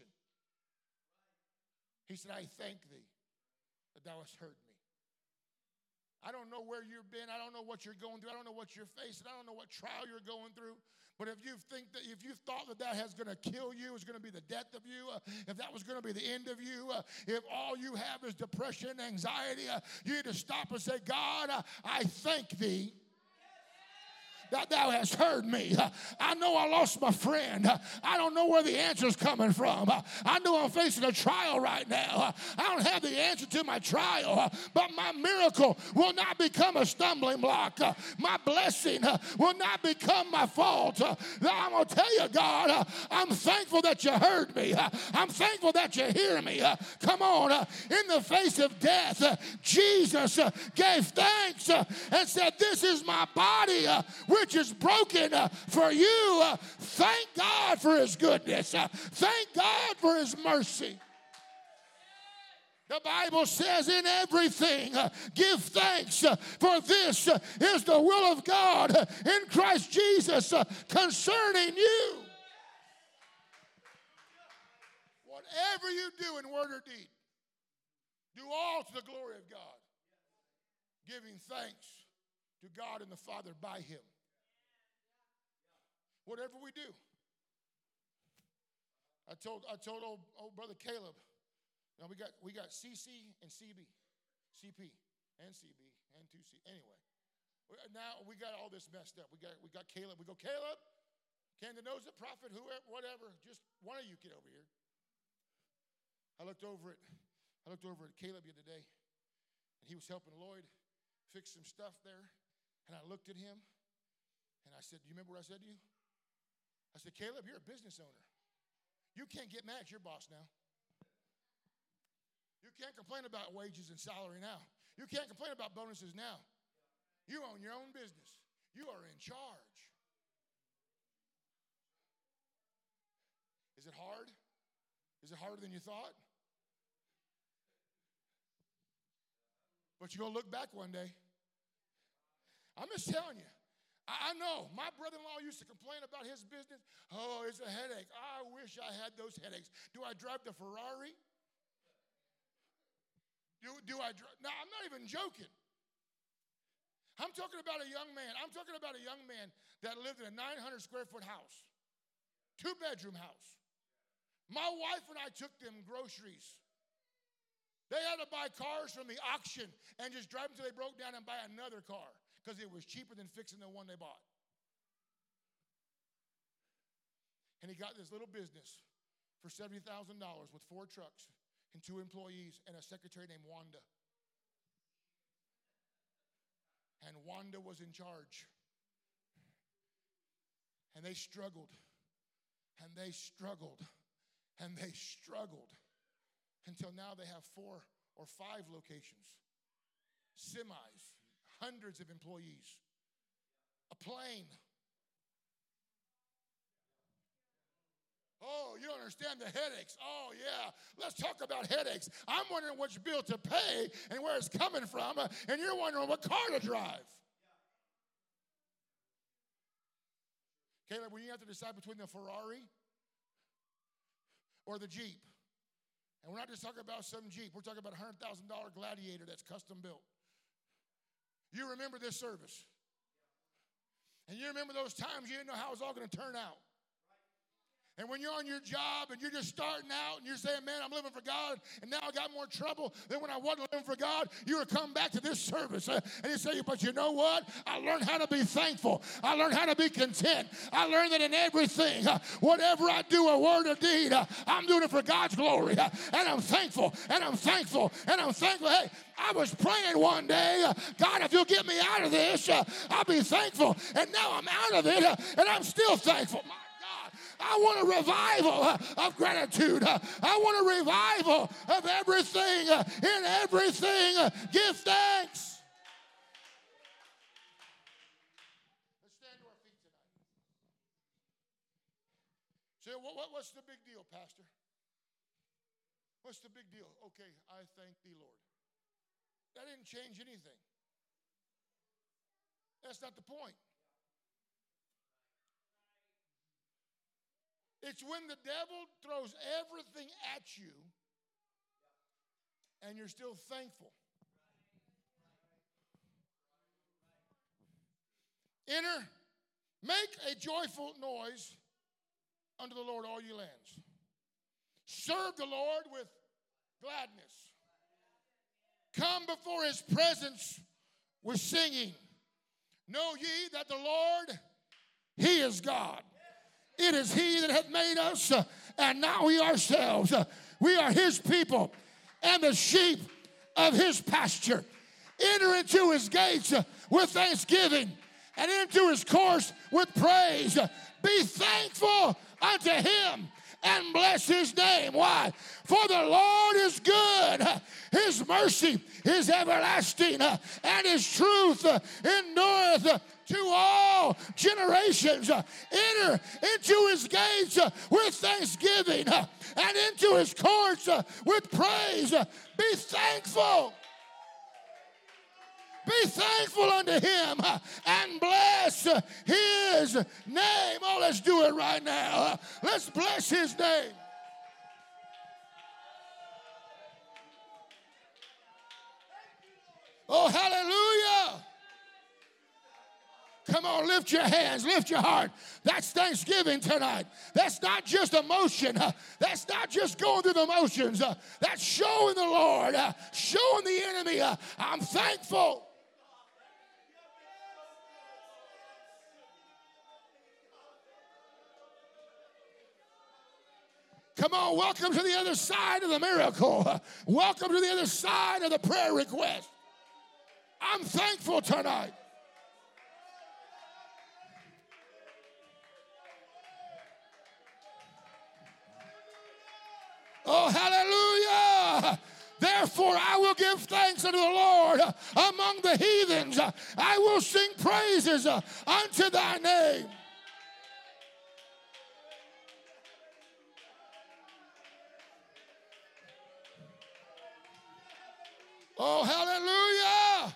he said, "I thank thee that thou hast heard me." I don't know where you've been. I don't know what you're going through. I don't know what you're facing. I don't know what trial you're going through. But if you thought that has going to kill you, is going to be the death of you, if that was going to be the end of you, if all you have is depression, anxiety, you need to stop and say, "God, I thank thee that thou hast heard me. I know I lost my friend. I don't know where the answer is coming from. I know I'm facing a trial right now. I don't have the answer to my trial, but my miracle will not become a stumbling block. My blessing will not become my fault. I'm going to tell you, God, I'm thankful that you heard me. I'm thankful that you hear me. Come on. In the face of death, Jesus gave thanks and said, "This is my body, which is broken for you." Thank God for his goodness. Thank God for his mercy. The Bible says, "In everything give thanks, for this is the will of God in Christ Jesus concerning you." Whatever you do in word or deed, do all to the glory of God, giving thanks to God and the Father by him. Whatever we do. I told old brother Caleb, now we got CC and CB, CP and CB and 2C. Anyway, now we got all this messed up. We got Caleb. We go, Caleb, Canada knows the prophet, whoever, whatever. Just one of you get over here. I looked over at Caleb the other day, and he was helping Lloyd fix some stuff there. And I looked at him, and I said, do you remember what I said to you? I said, Caleb, you're a business owner. You can't get mad at your boss now. You can't complain about wages and salary now. You can't complain about bonuses now. You own your own business. You are in charge. Is it hard? Is it harder than you thought? But you're going to look back one day. I'm just telling you. I know. My brother-in-law used to complain about his business. Oh, it's a headache. I wish I had those headaches. Do I drive the Ferrari? Do I drive? No, I'm not even joking. I'm talking about a young man. I'm talking about a young man that lived in a 900 square foot house, 2-bedroom house. My wife and I took them groceries. They had to buy cars from the auction and just drive until they broke down and buy another car because it was cheaper than fixing the one they bought. And he got this little business for $70,000 with 4 trucks and 2 employees and a secretary named Wanda. And Wanda was in charge. And they struggled. And they struggled. And they struggled. Until now they have 4 or 5 locations. Semis. Hundreds of employees. A plane. Oh, you don't understand the headaches. Oh, yeah. Let's talk about headaches. I'm wondering which bill to pay and where it's coming from, and you're wondering what car to drive. Caleb, when you have to decide between the Ferrari or the Jeep, and we're not just talking about some Jeep, we're talking about a $100,000 Gladiator that's custom built. You remember this service. And you remember those times you didn't know how it was all going to turn out. And when you're on your job and you're just starting out and you're saying, man, I'm living for God, and now I got more trouble than when I wasn't living for God, you would come back to this service and you say, but you know what? I learned how to be thankful. I learned how to be content. I learned that in everything, whatever I do, a word or deed, I'm doing it for God's glory. And I'm thankful, and I'm thankful, and I'm thankful. Hey, I was praying one day, God, if you'll get me out of this, I'll be thankful. And now I'm out of it, and I'm still thankful. I want a revival of gratitude. I want a revival of everything. In everything, give thanks. Let's stand to our feet tonight. So what's the big deal, Pastor? What's the big deal? Okay, I thank thee, Lord. That didn't change anything. That's not the point. It's when the devil throws everything at you and you're still thankful. Enter, make a joyful noise unto the Lord, all ye lands. Serve the Lord with gladness. Come before his presence with singing. Know ye that the Lord, he is God. It is he that hath made us, and not we ourselves. We are his people and the sheep of his pasture. Enter into his gates with thanksgiving and into his courts with praise. Be thankful unto him and bless his name. Why? For the Lord is good. His mercy is everlasting, and his truth endureth to all generations. Enter into his gates with thanksgiving and into his courts with praise. Be thankful. Be thankful unto him and bless his name. Oh, let's do it right now. Let's bless his name. Oh, hallelujah. Come on, lift your hands, lift your heart. That's Thanksgiving tonight. That's not just emotion. That's not just going through the motions. That's showing the Lord, showing the enemy, I'm thankful. Come on, welcome to the other side of the miracle. Welcome to the other side of the prayer request. I'm thankful tonight. Oh, hallelujah. Therefore, I will give thanks unto the Lord among the heathens. I will sing praises unto thy name. Oh, hallelujah.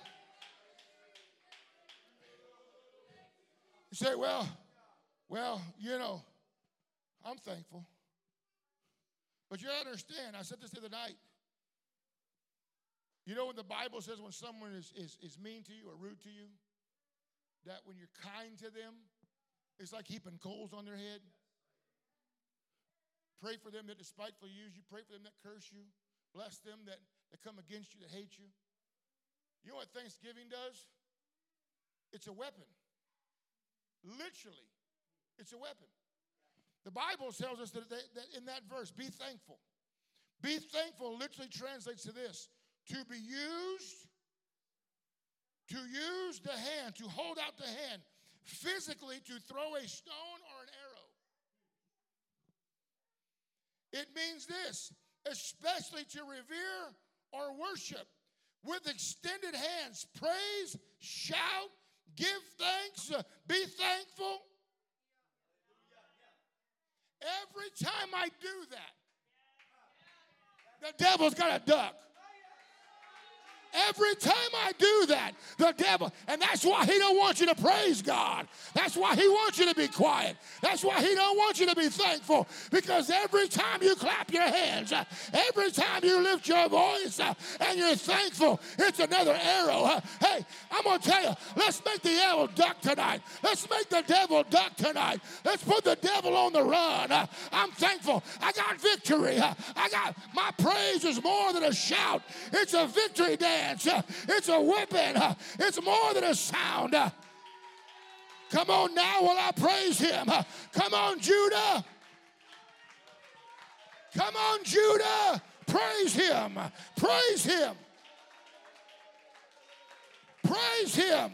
You say, well, you know, I'm thankful. But you understand, I said this the other night. You know when the Bible says when someone is mean to you or rude to you, that when you're kind to them, it's like heaping coals on their head. Pray for them that despitefully use you. Pray for them that curse you. Bless them that come against you, that hate you. You know what Thanksgiving does? It's a weapon. Literally, it's a weapon. The Bible tells us that in that verse, be thankful. Be thankful literally translates to this: to be used, to use the hand, to hold out the hand, physically to throw a stone or an arrow. It means this: especially to revere or worship with extended hands. Praise, shout, give thanks, be thankful. Every time I do that, the devil's got to duck. Every time I do that, the devil, and that's why he don't want you to praise God. That's why he wants you to be quiet. That's why he don't want you to be thankful. Because every time you clap your hands, every time you lift your voice, and you're thankful, it's another arrow. Hey, I'm going to tell you, let's make the devil duck tonight. Let's make the devil duck tonight. Let's put the devil on the run. I'm thankful. I got victory. My praise is more than a shout. It's a victory dance. It's a weapon. It's more than a sound. Come on now while I praise him. Come on, Judah. Come on, Judah. Praise him. Praise him. Praise him.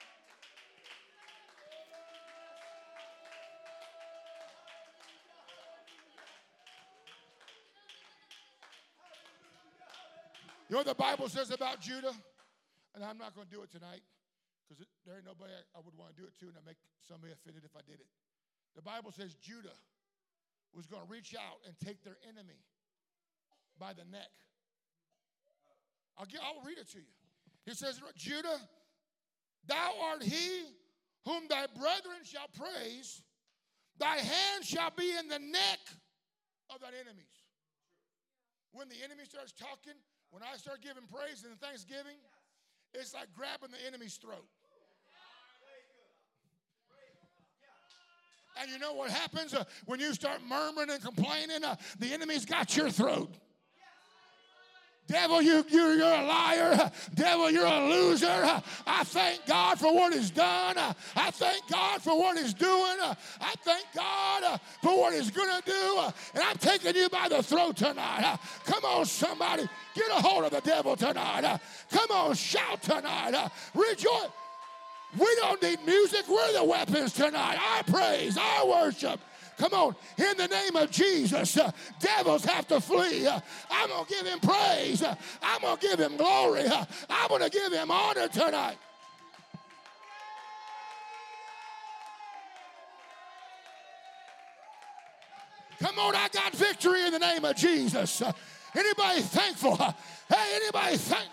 You know what the Bible says about Judah? And I'm not going to do it tonight because there ain't nobody I would want to do it to and I'd make somebody offended if I did it. The Bible says Judah was going to reach out and take their enemy by the neck. I'll read it to you. It says, Judah, thou art he whom thy brethren shall praise. Thy hand shall be in the neck of thine enemies. When the enemy starts talking, when I start giving praise and thanksgiving, it's like grabbing the enemy's throat. And you know what happens when you start murmuring and complaining? The enemy's got your throat. Devil, you're a liar. Devil, you're a loser. I thank God for what he's done. I thank God for what he's doing. I thank God for what he's going to do. And I'm taking you by the throat tonight. Come on, somebody. Get a hold of the devil tonight. Come on, shout tonight. Rejoice. We don't need music. We're the weapons tonight. Our praise, our worship. Come on, in the name of Jesus, devils have to flee. I'm going to give him praise. I'm going to give him glory. I'm going to give him honor tonight. Come on, I got victory in the name of Jesus. Anybody thankful? Hey, anybody thankful?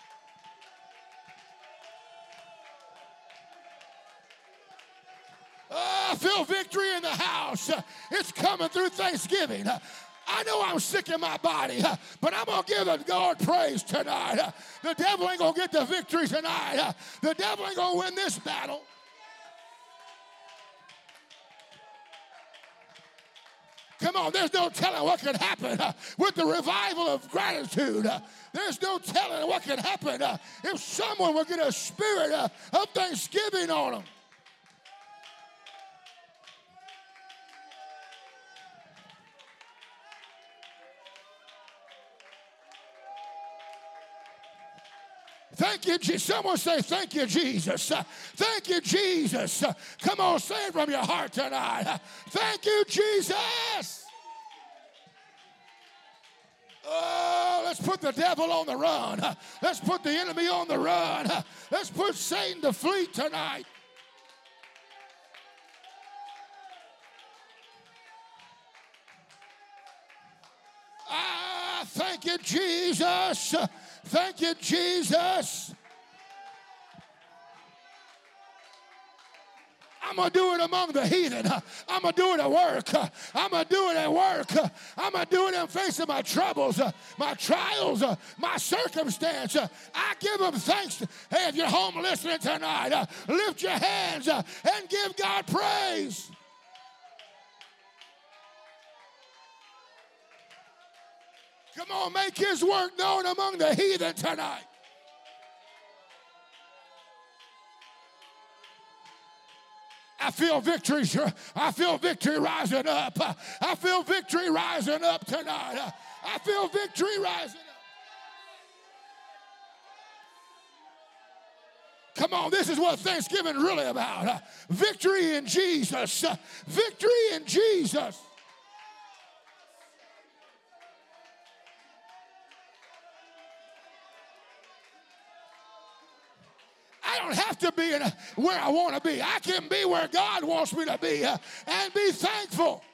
I feel victory in the house. It's coming through Thanksgiving. I know I'm sick in my body, but I'm going to give the Lord praise tonight. The devil ain't going to get the victory tonight. The devil ain't going to win this battle. Come on, there's no telling what can happen with the revival of gratitude. There's no telling what can happen if someone will get a spirit of thanksgiving on them. Thank you, Jesus. Someone say, thank you, Jesus. Thank you, Jesus. Come on, say it from your heart tonight. Thank you, Jesus. Oh, let's put the devil on the run. Let's put the enemy on the run. Let's put Satan to flee tonight. Thank you, Jesus. Thank you, Jesus. I'm going to do it among the heathen. I'm going to do it at work. I'm going to do it at work. I'm going to do it in face of my troubles, my trials, my circumstance. I give them thanks. Hey, if you're home listening tonight, lift your hands and give God praise. Come on, make his work known among the heathen tonight. I feel victory. I feel victory rising up. I feel victory rising up tonight. I feel victory rising up. Come on, this is what Thanksgiving is really about. Victory in Jesus. Victory in Jesus. I don't have to be where I want to be. I can be where God wants me to be and be thankful.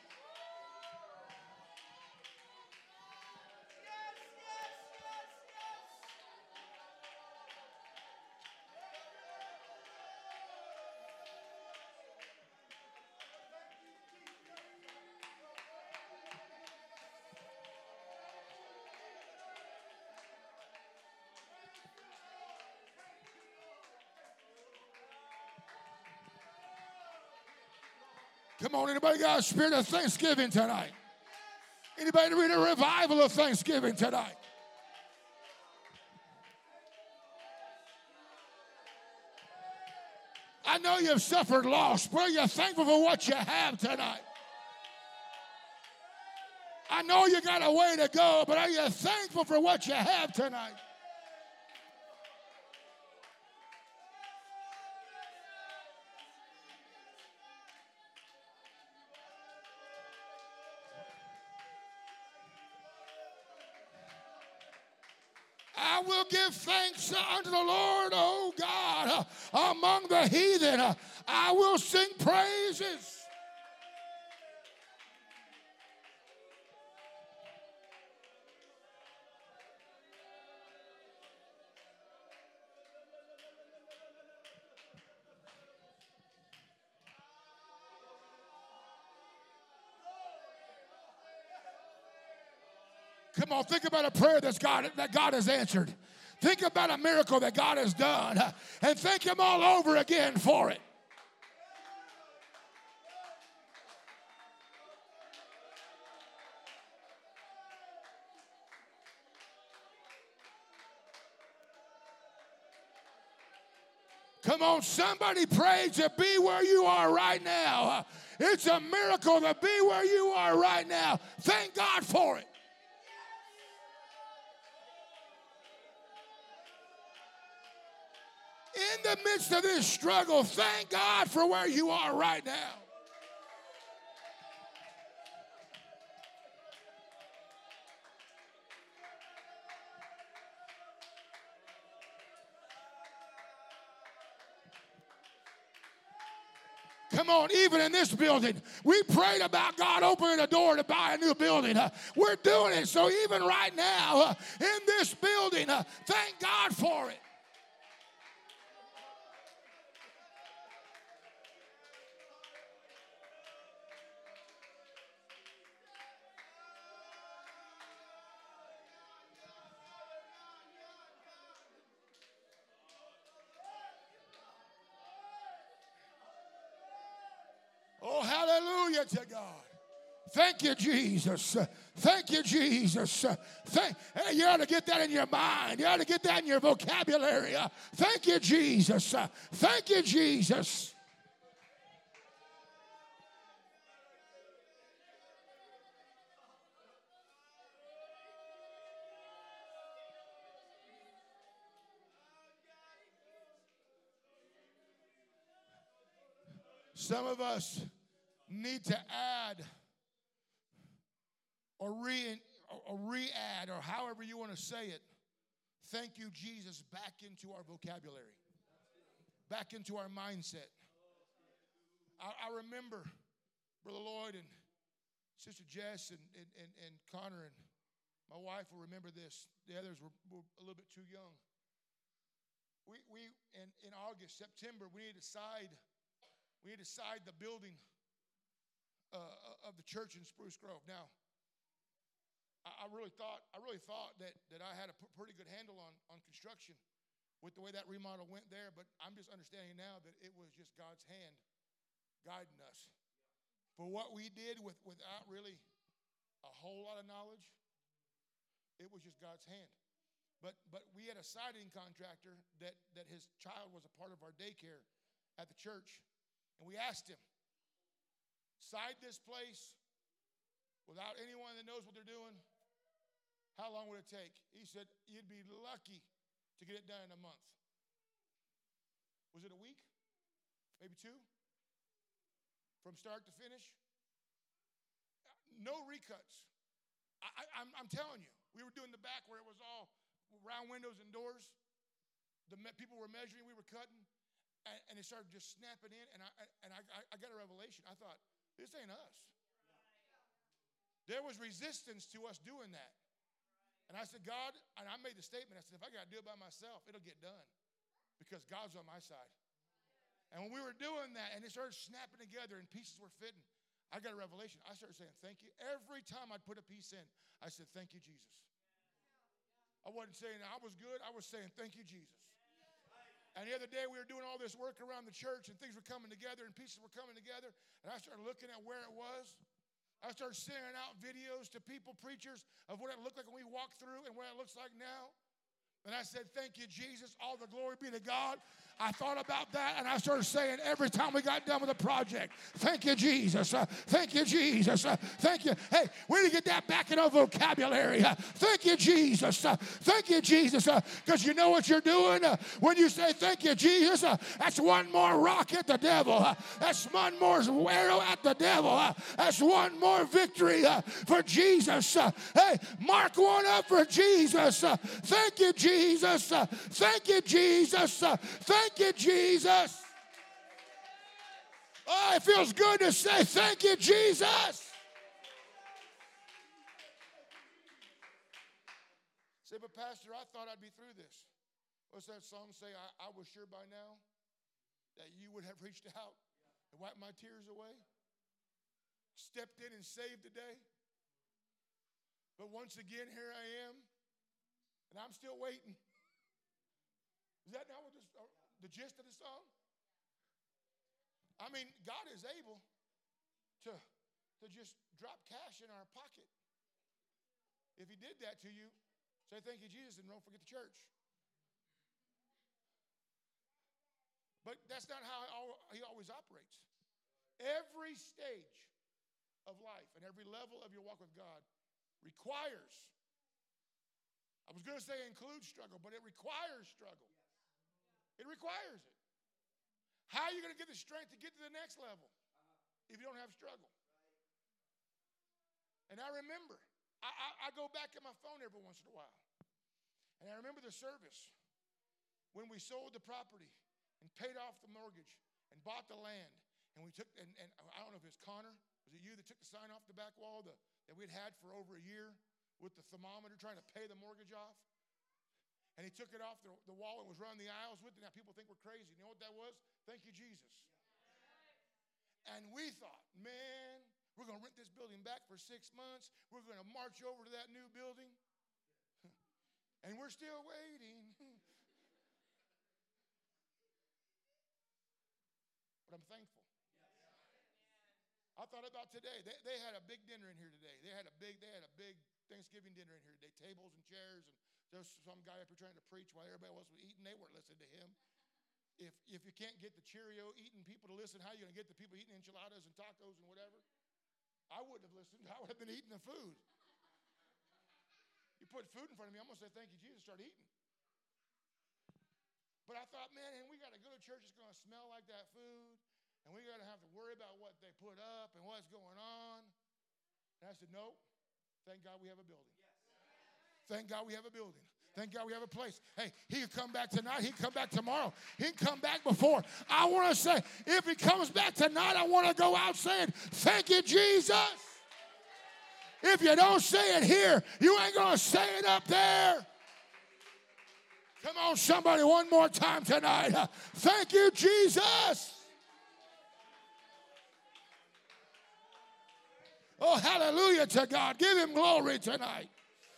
Come on, anybody got a spirit of thanksgiving tonight? Anybody need a revival of thanksgiving tonight? I know you've suffered loss, but are you thankful for what you have tonight? I know you got a way to go, but are you thankful for what you have tonight? I will give thanks unto the Lord, oh God, among the heathen. I will sing praises. Come on, think about a prayer that God has answered. Think about a miracle that God has done. And thank him all over again for it. Come on, somebody pray to be where you are right now. It's a miracle to be where you are right now. Thank God for it. In the midst of this struggle, thank God for where you are right now. Come on, even in this building, we prayed about God opening a door to buy a new building. We're doing it. So even right now, in this building, thank God for it. Oh, hallelujah to God. Thank you, Jesus. Thank you, Jesus. Hey, you ought to get that in your mind. You ought to get that in your vocabulary. Thank you, Jesus. Thank you, Jesus. Some of us need to add or re-add, or however you want to say it, thank you, Jesus, back into our vocabulary, back into our mindset. I remember Brother Lloyd and Sister Jess and Connor and my wife will remember this. The others were a little bit too young. We in August, September, we need to decide the building of the church in Spruce Grove. Now, I really thought that I had a pretty good handle on construction with the way that remodel went there, but I'm just understanding now that it was just God's hand guiding us. For what we did without really a whole lot of knowledge, it was just God's hand. But we had a siding contractor that his child was a part of our daycare at the church, and we asked him, side this place without anyone that knows what they're doing, how long would it take? He said, you'd be lucky to get it done in a month. Was it a week? Maybe 2? From start to finish? No recuts. I'm telling you, we were doing the back where it was all round windows and doors. People were measuring, we were cutting, and it started just snapping in, and I got a revelation. I thought, this ain't us. There was resistance to us doing that. And I said, God, and I made the statement, I said, if I got to do it by myself, it'll get done because God's on my side. And when we were doing that and it started snapping together and pieces were fitting, I got a revelation. I started saying, thank you. Every time I'd put a piece in, I said, thank you, Jesus. I wasn't saying I was good. I was saying, thank you, Jesus. And the other day we were doing all this work around the church and things were coming together and pieces were coming together. And I started looking at where it was. I started sending out videos to people, preachers, of what it looked like when we walked through and what it looks like now. And I said, thank you, Jesus. All the glory be to God. I thought about that, and I started saying every time we got done with a project, thank you, Jesus. Thank you, Jesus. Thank you. Hey, we need to get that back in our vocabulary. Thank you, Jesus. Thank you, Jesus. Because you know what you're doing? When you say thank you, Jesus, that's one more rock at the devil. That's one more arrow at the devil. That's one more victory for Jesus. Hey, mark one up for Jesus. Thank you, Jesus. Thank you, Jesus. Thank you, Jesus. Oh, it feels good to say thank you, Jesus. Say, but Pastor, I thought I'd be through this. What's that song say? I was sure by now that you would have reached out and wiped my tears away, stepped in and saved the day. But once again, here I am, and I'm still waiting. Is that not what the gist of the song? I mean, God is able to just drop cash in our pocket. If he did that to you, say thank you, Jesus, and don't forget the church. But that's not how he always operates. Every stage of life and every level of your walk with God requires, I was going to say includes struggle, but it requires struggle. It requires it. How are you going to get the strength to get to the next level if you don't have struggle? And I remember, I go back at my phone every once in a while, and I remember the service when we sold the property and paid off the mortgage and bought the land, and we took, and I don't know if it was Connor, was it you that took the sign off the back wall that we'd had for over a year with the thermometer trying to pay the mortgage off? And he took it off the wall and was running the aisles with it. Now people think we're crazy. You know what that was? Thank you, Jesus. And we thought, man, we're going to rent this building back for 6 months. We're going to march over to that new building. And we're still waiting. But I'm thankful. I thought about today. They had a big dinner in here today. They had a big Thanksgiving dinner in here today. Tables and chairs, and there's some guy up here trying to preach while everybody else was eating. They weren't listening to him. If you can't get the Cheerio eating people to listen, how are you going to get the people eating enchiladas and tacos and whatever? I wouldn't have listened. I would have been eating the food. You put food in front of me, I'm going to say, thank you, Jesus, start eating. But I thought, man, and we got to go to church, it's going to smell like that food, and we got to have to worry about what they put up and what's going on. And I said, no, thank God we have a building. Thank God we have a building. Thank God we have a place. Hey, he can come back tonight. He can come back tomorrow. He can come back before. I want to say, if he comes back tonight, I want to go out saying, thank you, Jesus. If you don't say it here, you ain't going to say it up there. Come on, somebody, one more time tonight. Thank you, Jesus. Oh, hallelujah to God. Give him glory tonight.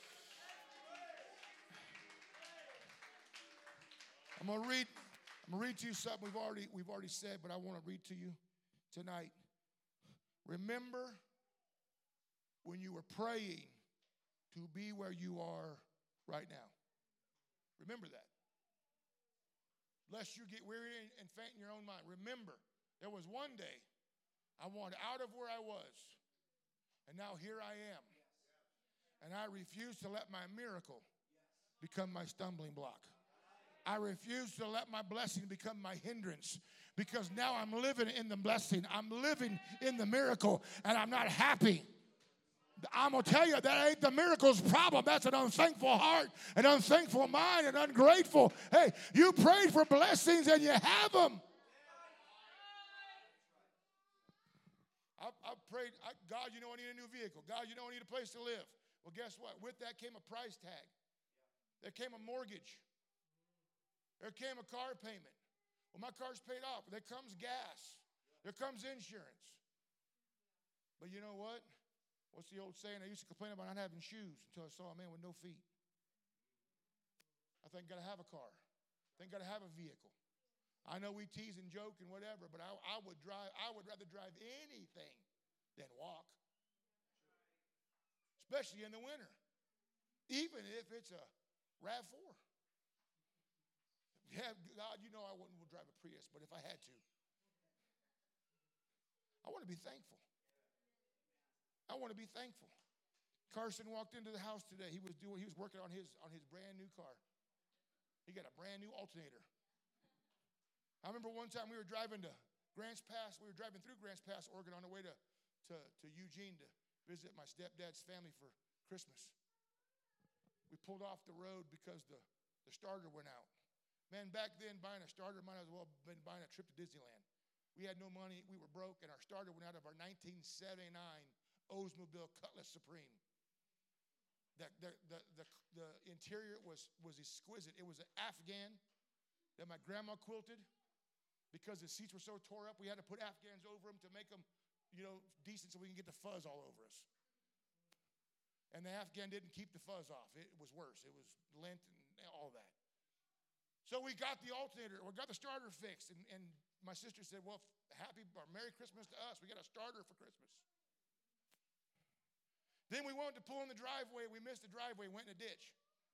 I'm going to read to you something we've already said, but I want to read to you tonight. Remember when you were praying to be where you are right now. Remember that. Lest you get weary and faint in your own mind. Remember, there was one day I wanted out of where I was, and now here I am. And I refuse to let my miracle become my stumbling block. I refuse to let my blessing become my hindrance, because now I'm living in the blessing. I'm living in the miracle, and I'm not happy. I'm going to tell you, that ain't the miracle's problem. That's an unthankful heart, an unthankful mind, and ungrateful. Hey, you prayed for blessings and you have them. I prayed, God, you know I need a new vehicle. God, you know I need a place to live. Well, guess what? With that came a price tag. There came a mortgage. There came a car payment. Well, my car's paid off. There comes gas. There comes insurance. But you know what? What's the old saying? I used to complain about not having shoes until I saw a man with no feet. I think got to have a car. I think got to have a vehicle. I know we tease and joke and whatever, but I would rather drive anything than walk. Especially in the winter. Even if it's a RAV4. Yeah, God, you know I wouldn't drive a Prius, but if I had to, I want to be thankful. I want to be thankful. Carson walked into the house today. He was working on his brand new car. He got a brand new alternator. I remember one time we were driving to Grants Pass. We were driving through Grants Pass, Oregon, on the way to Eugene to visit my stepdad's family for Christmas. We pulled off the road because the starter went out. Man, back then, buying a starter might as well have been buying a trip to Disneyland. We had no money. We were broke, and our starter went out of our 1979 Oldsmobile Cutlass Supreme. The interior was exquisite. It was an Afghan that my grandma quilted. Because the seats were so tore up, we had to put Afghans over them to make them, decent so we can get the fuzz all over us. And the Afghan didn't keep the fuzz off. It was worse. It was lint and all that. So we got the alternator, we got the starter fixed, and my sister said, well, Merry Christmas to us. We got a starter for Christmas. Then we wanted to pull in the driveway. We missed the driveway, went in a ditch.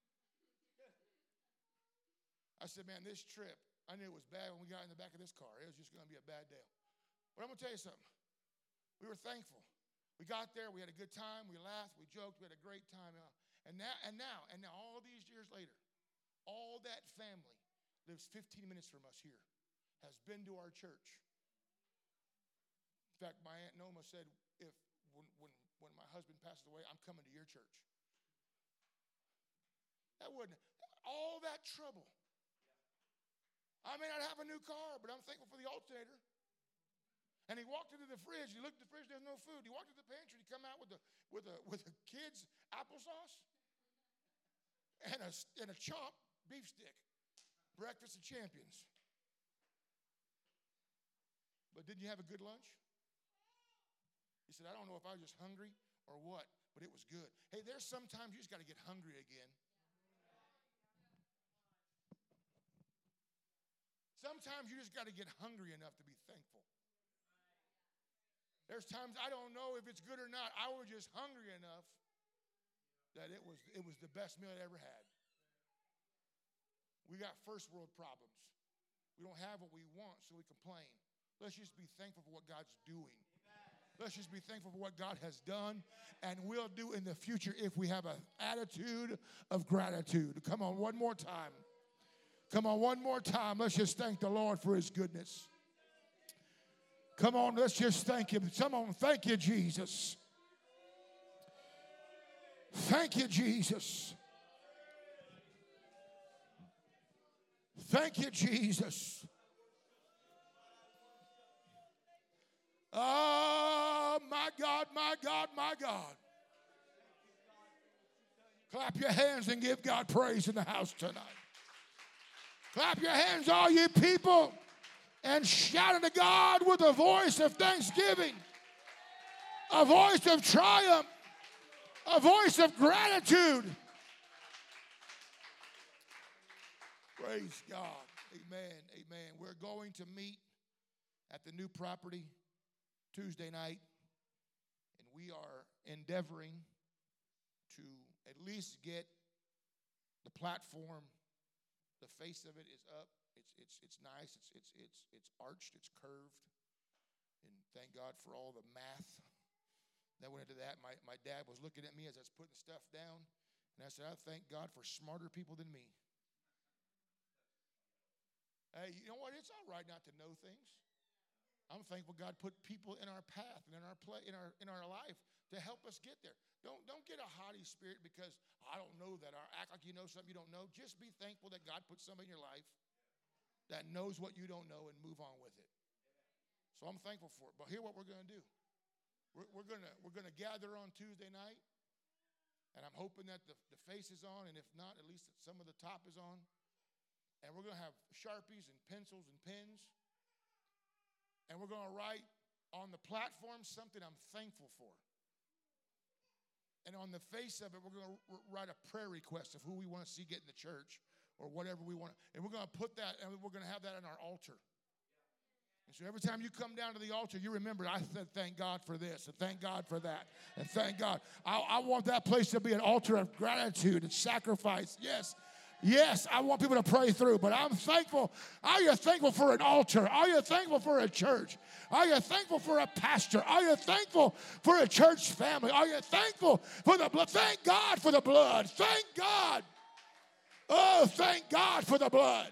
I said, man, this trip, I knew it was bad when we got in the back of this car. It was just going to be a bad day. But I'm going to tell you something. We were thankful. We got there. We had a good time. We laughed. We joked. We had a great time. And now, all these years later, all that family lives 15 minutes from us here, has been to our church. In fact, my Aunt Noma said, when my husband passes away, I'm coming to your church. All that trouble. I may not have a new car, but I'm thankful for the alternator. And he walked into the fridge. He looked at the fridge. There's no food. He walked to the pantry. He come out with a kid's applesauce and a chomp beef stick. Breakfast of champions. But didn't you have a good lunch? He said, I don't know if I was just hungry or what, but it was good. Hey, there's sometimes you just got to get hungry again. Sometimes you just got to get hungry enough to be thankful. There's times I don't know if it's good or not. I was just hungry enough that it was the best meal I ever had. We got first world problems. We don't have what we want, so we complain. Let's just be thankful for what God's doing. Let's just be thankful for what God has done and will do in the future if we have an attitude of gratitude. Come on, one more time. Come on, one more time. Let's just thank the Lord for his goodness. Come on, let's just thank him. Come on, thank you, Jesus. Thank you, Jesus. Thank you, Jesus. Oh, my God, my God, my God. Clap your hands and give God praise in the house tonight. Clap your hands, all you people, and shout unto God with a voice of thanksgiving, a voice of triumph, a voice of gratitude. Praise God. Amen. Amen. We're going to meet at the new property Tuesday night, and we are endeavoring to at least get the platform. The face of it is up. It's nice. It's arched. It's curved. And thank God for all the math that went into that. My dad was looking at me as I was putting stuff down, and I said, I thank God for smarter people than me. Hey, you know what? It's all right not to know things. I'm thankful God put people in our path and in our life to help us get there. Don't get a haughty spirit because I don't know that, or act like you know something you don't know. Just be thankful that God put somebody in your life that knows what you don't know and move on with it. So I'm thankful for it. But here's what we're going to do. We're going to gather on Tuesday night, and I'm hoping that the face is on, and if not, at least some of the top is on. And we're going to have Sharpies and pencils and pens. And we're going to write on the platform something I'm thankful for. And on the face of it, we're going to write a prayer request of who we want to see get in the church or whatever we want. And we're going to put that, and we're going to have that on our altar. And so every time you come down to the altar, you remember, I said, thank God for this, and thank God for that, and thank God. I want that place to be an altar of gratitude and sacrifice. Yes. Yes, I want people to pray through, but I'm thankful. Are you thankful for an altar? Are you thankful for a church? Are you thankful for a pastor? Are you thankful for a church family? Are you thankful for the blood? Thank God for the blood. Thank God. Oh, thank God for the blood.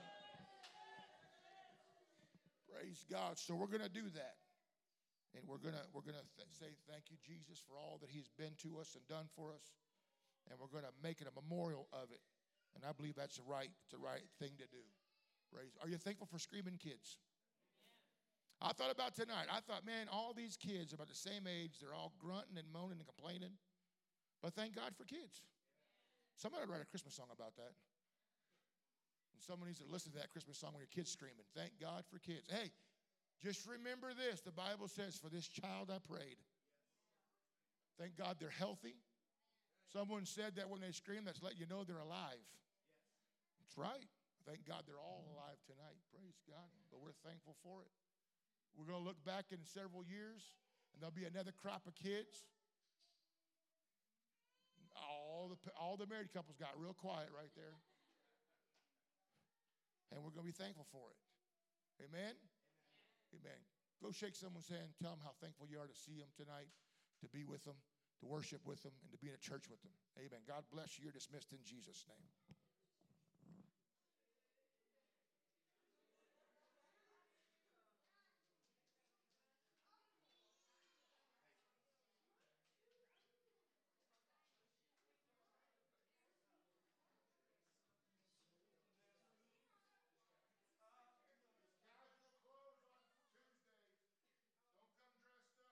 Praise God. So we're going to do that. And we're going to say thank you, Jesus, for all that he's been to us and done for us. And we're going to make it a memorial of it. And I believe that's the right thing to do. Praise. Are you thankful for screaming kids? I thought about tonight. I thought, man, all these kids are about the same age. They're all grunting and moaning and complaining. But thank God for kids. Somebody write a Christmas song about that. And someone needs to listen to that Christmas song when your kid's screaming. Thank God for kids. Hey, just remember this. The Bible says, for this child I prayed. Thank God they're healthy. Someone said that when they scream, that's letting you know they're alive. That's right. Thank God they're all alive tonight. Praise God. But we're thankful for it. We're going to look back in several years, and there'll be another crop of kids. All the married couples got real quiet right there. And we're going to be thankful for it. Amen? Amen. Go shake someone's hand. Tell them how thankful you are to see them tonight, to be with them, to worship with them, and to be in a church with them. Amen. God bless you. You're dismissed in Jesus' name.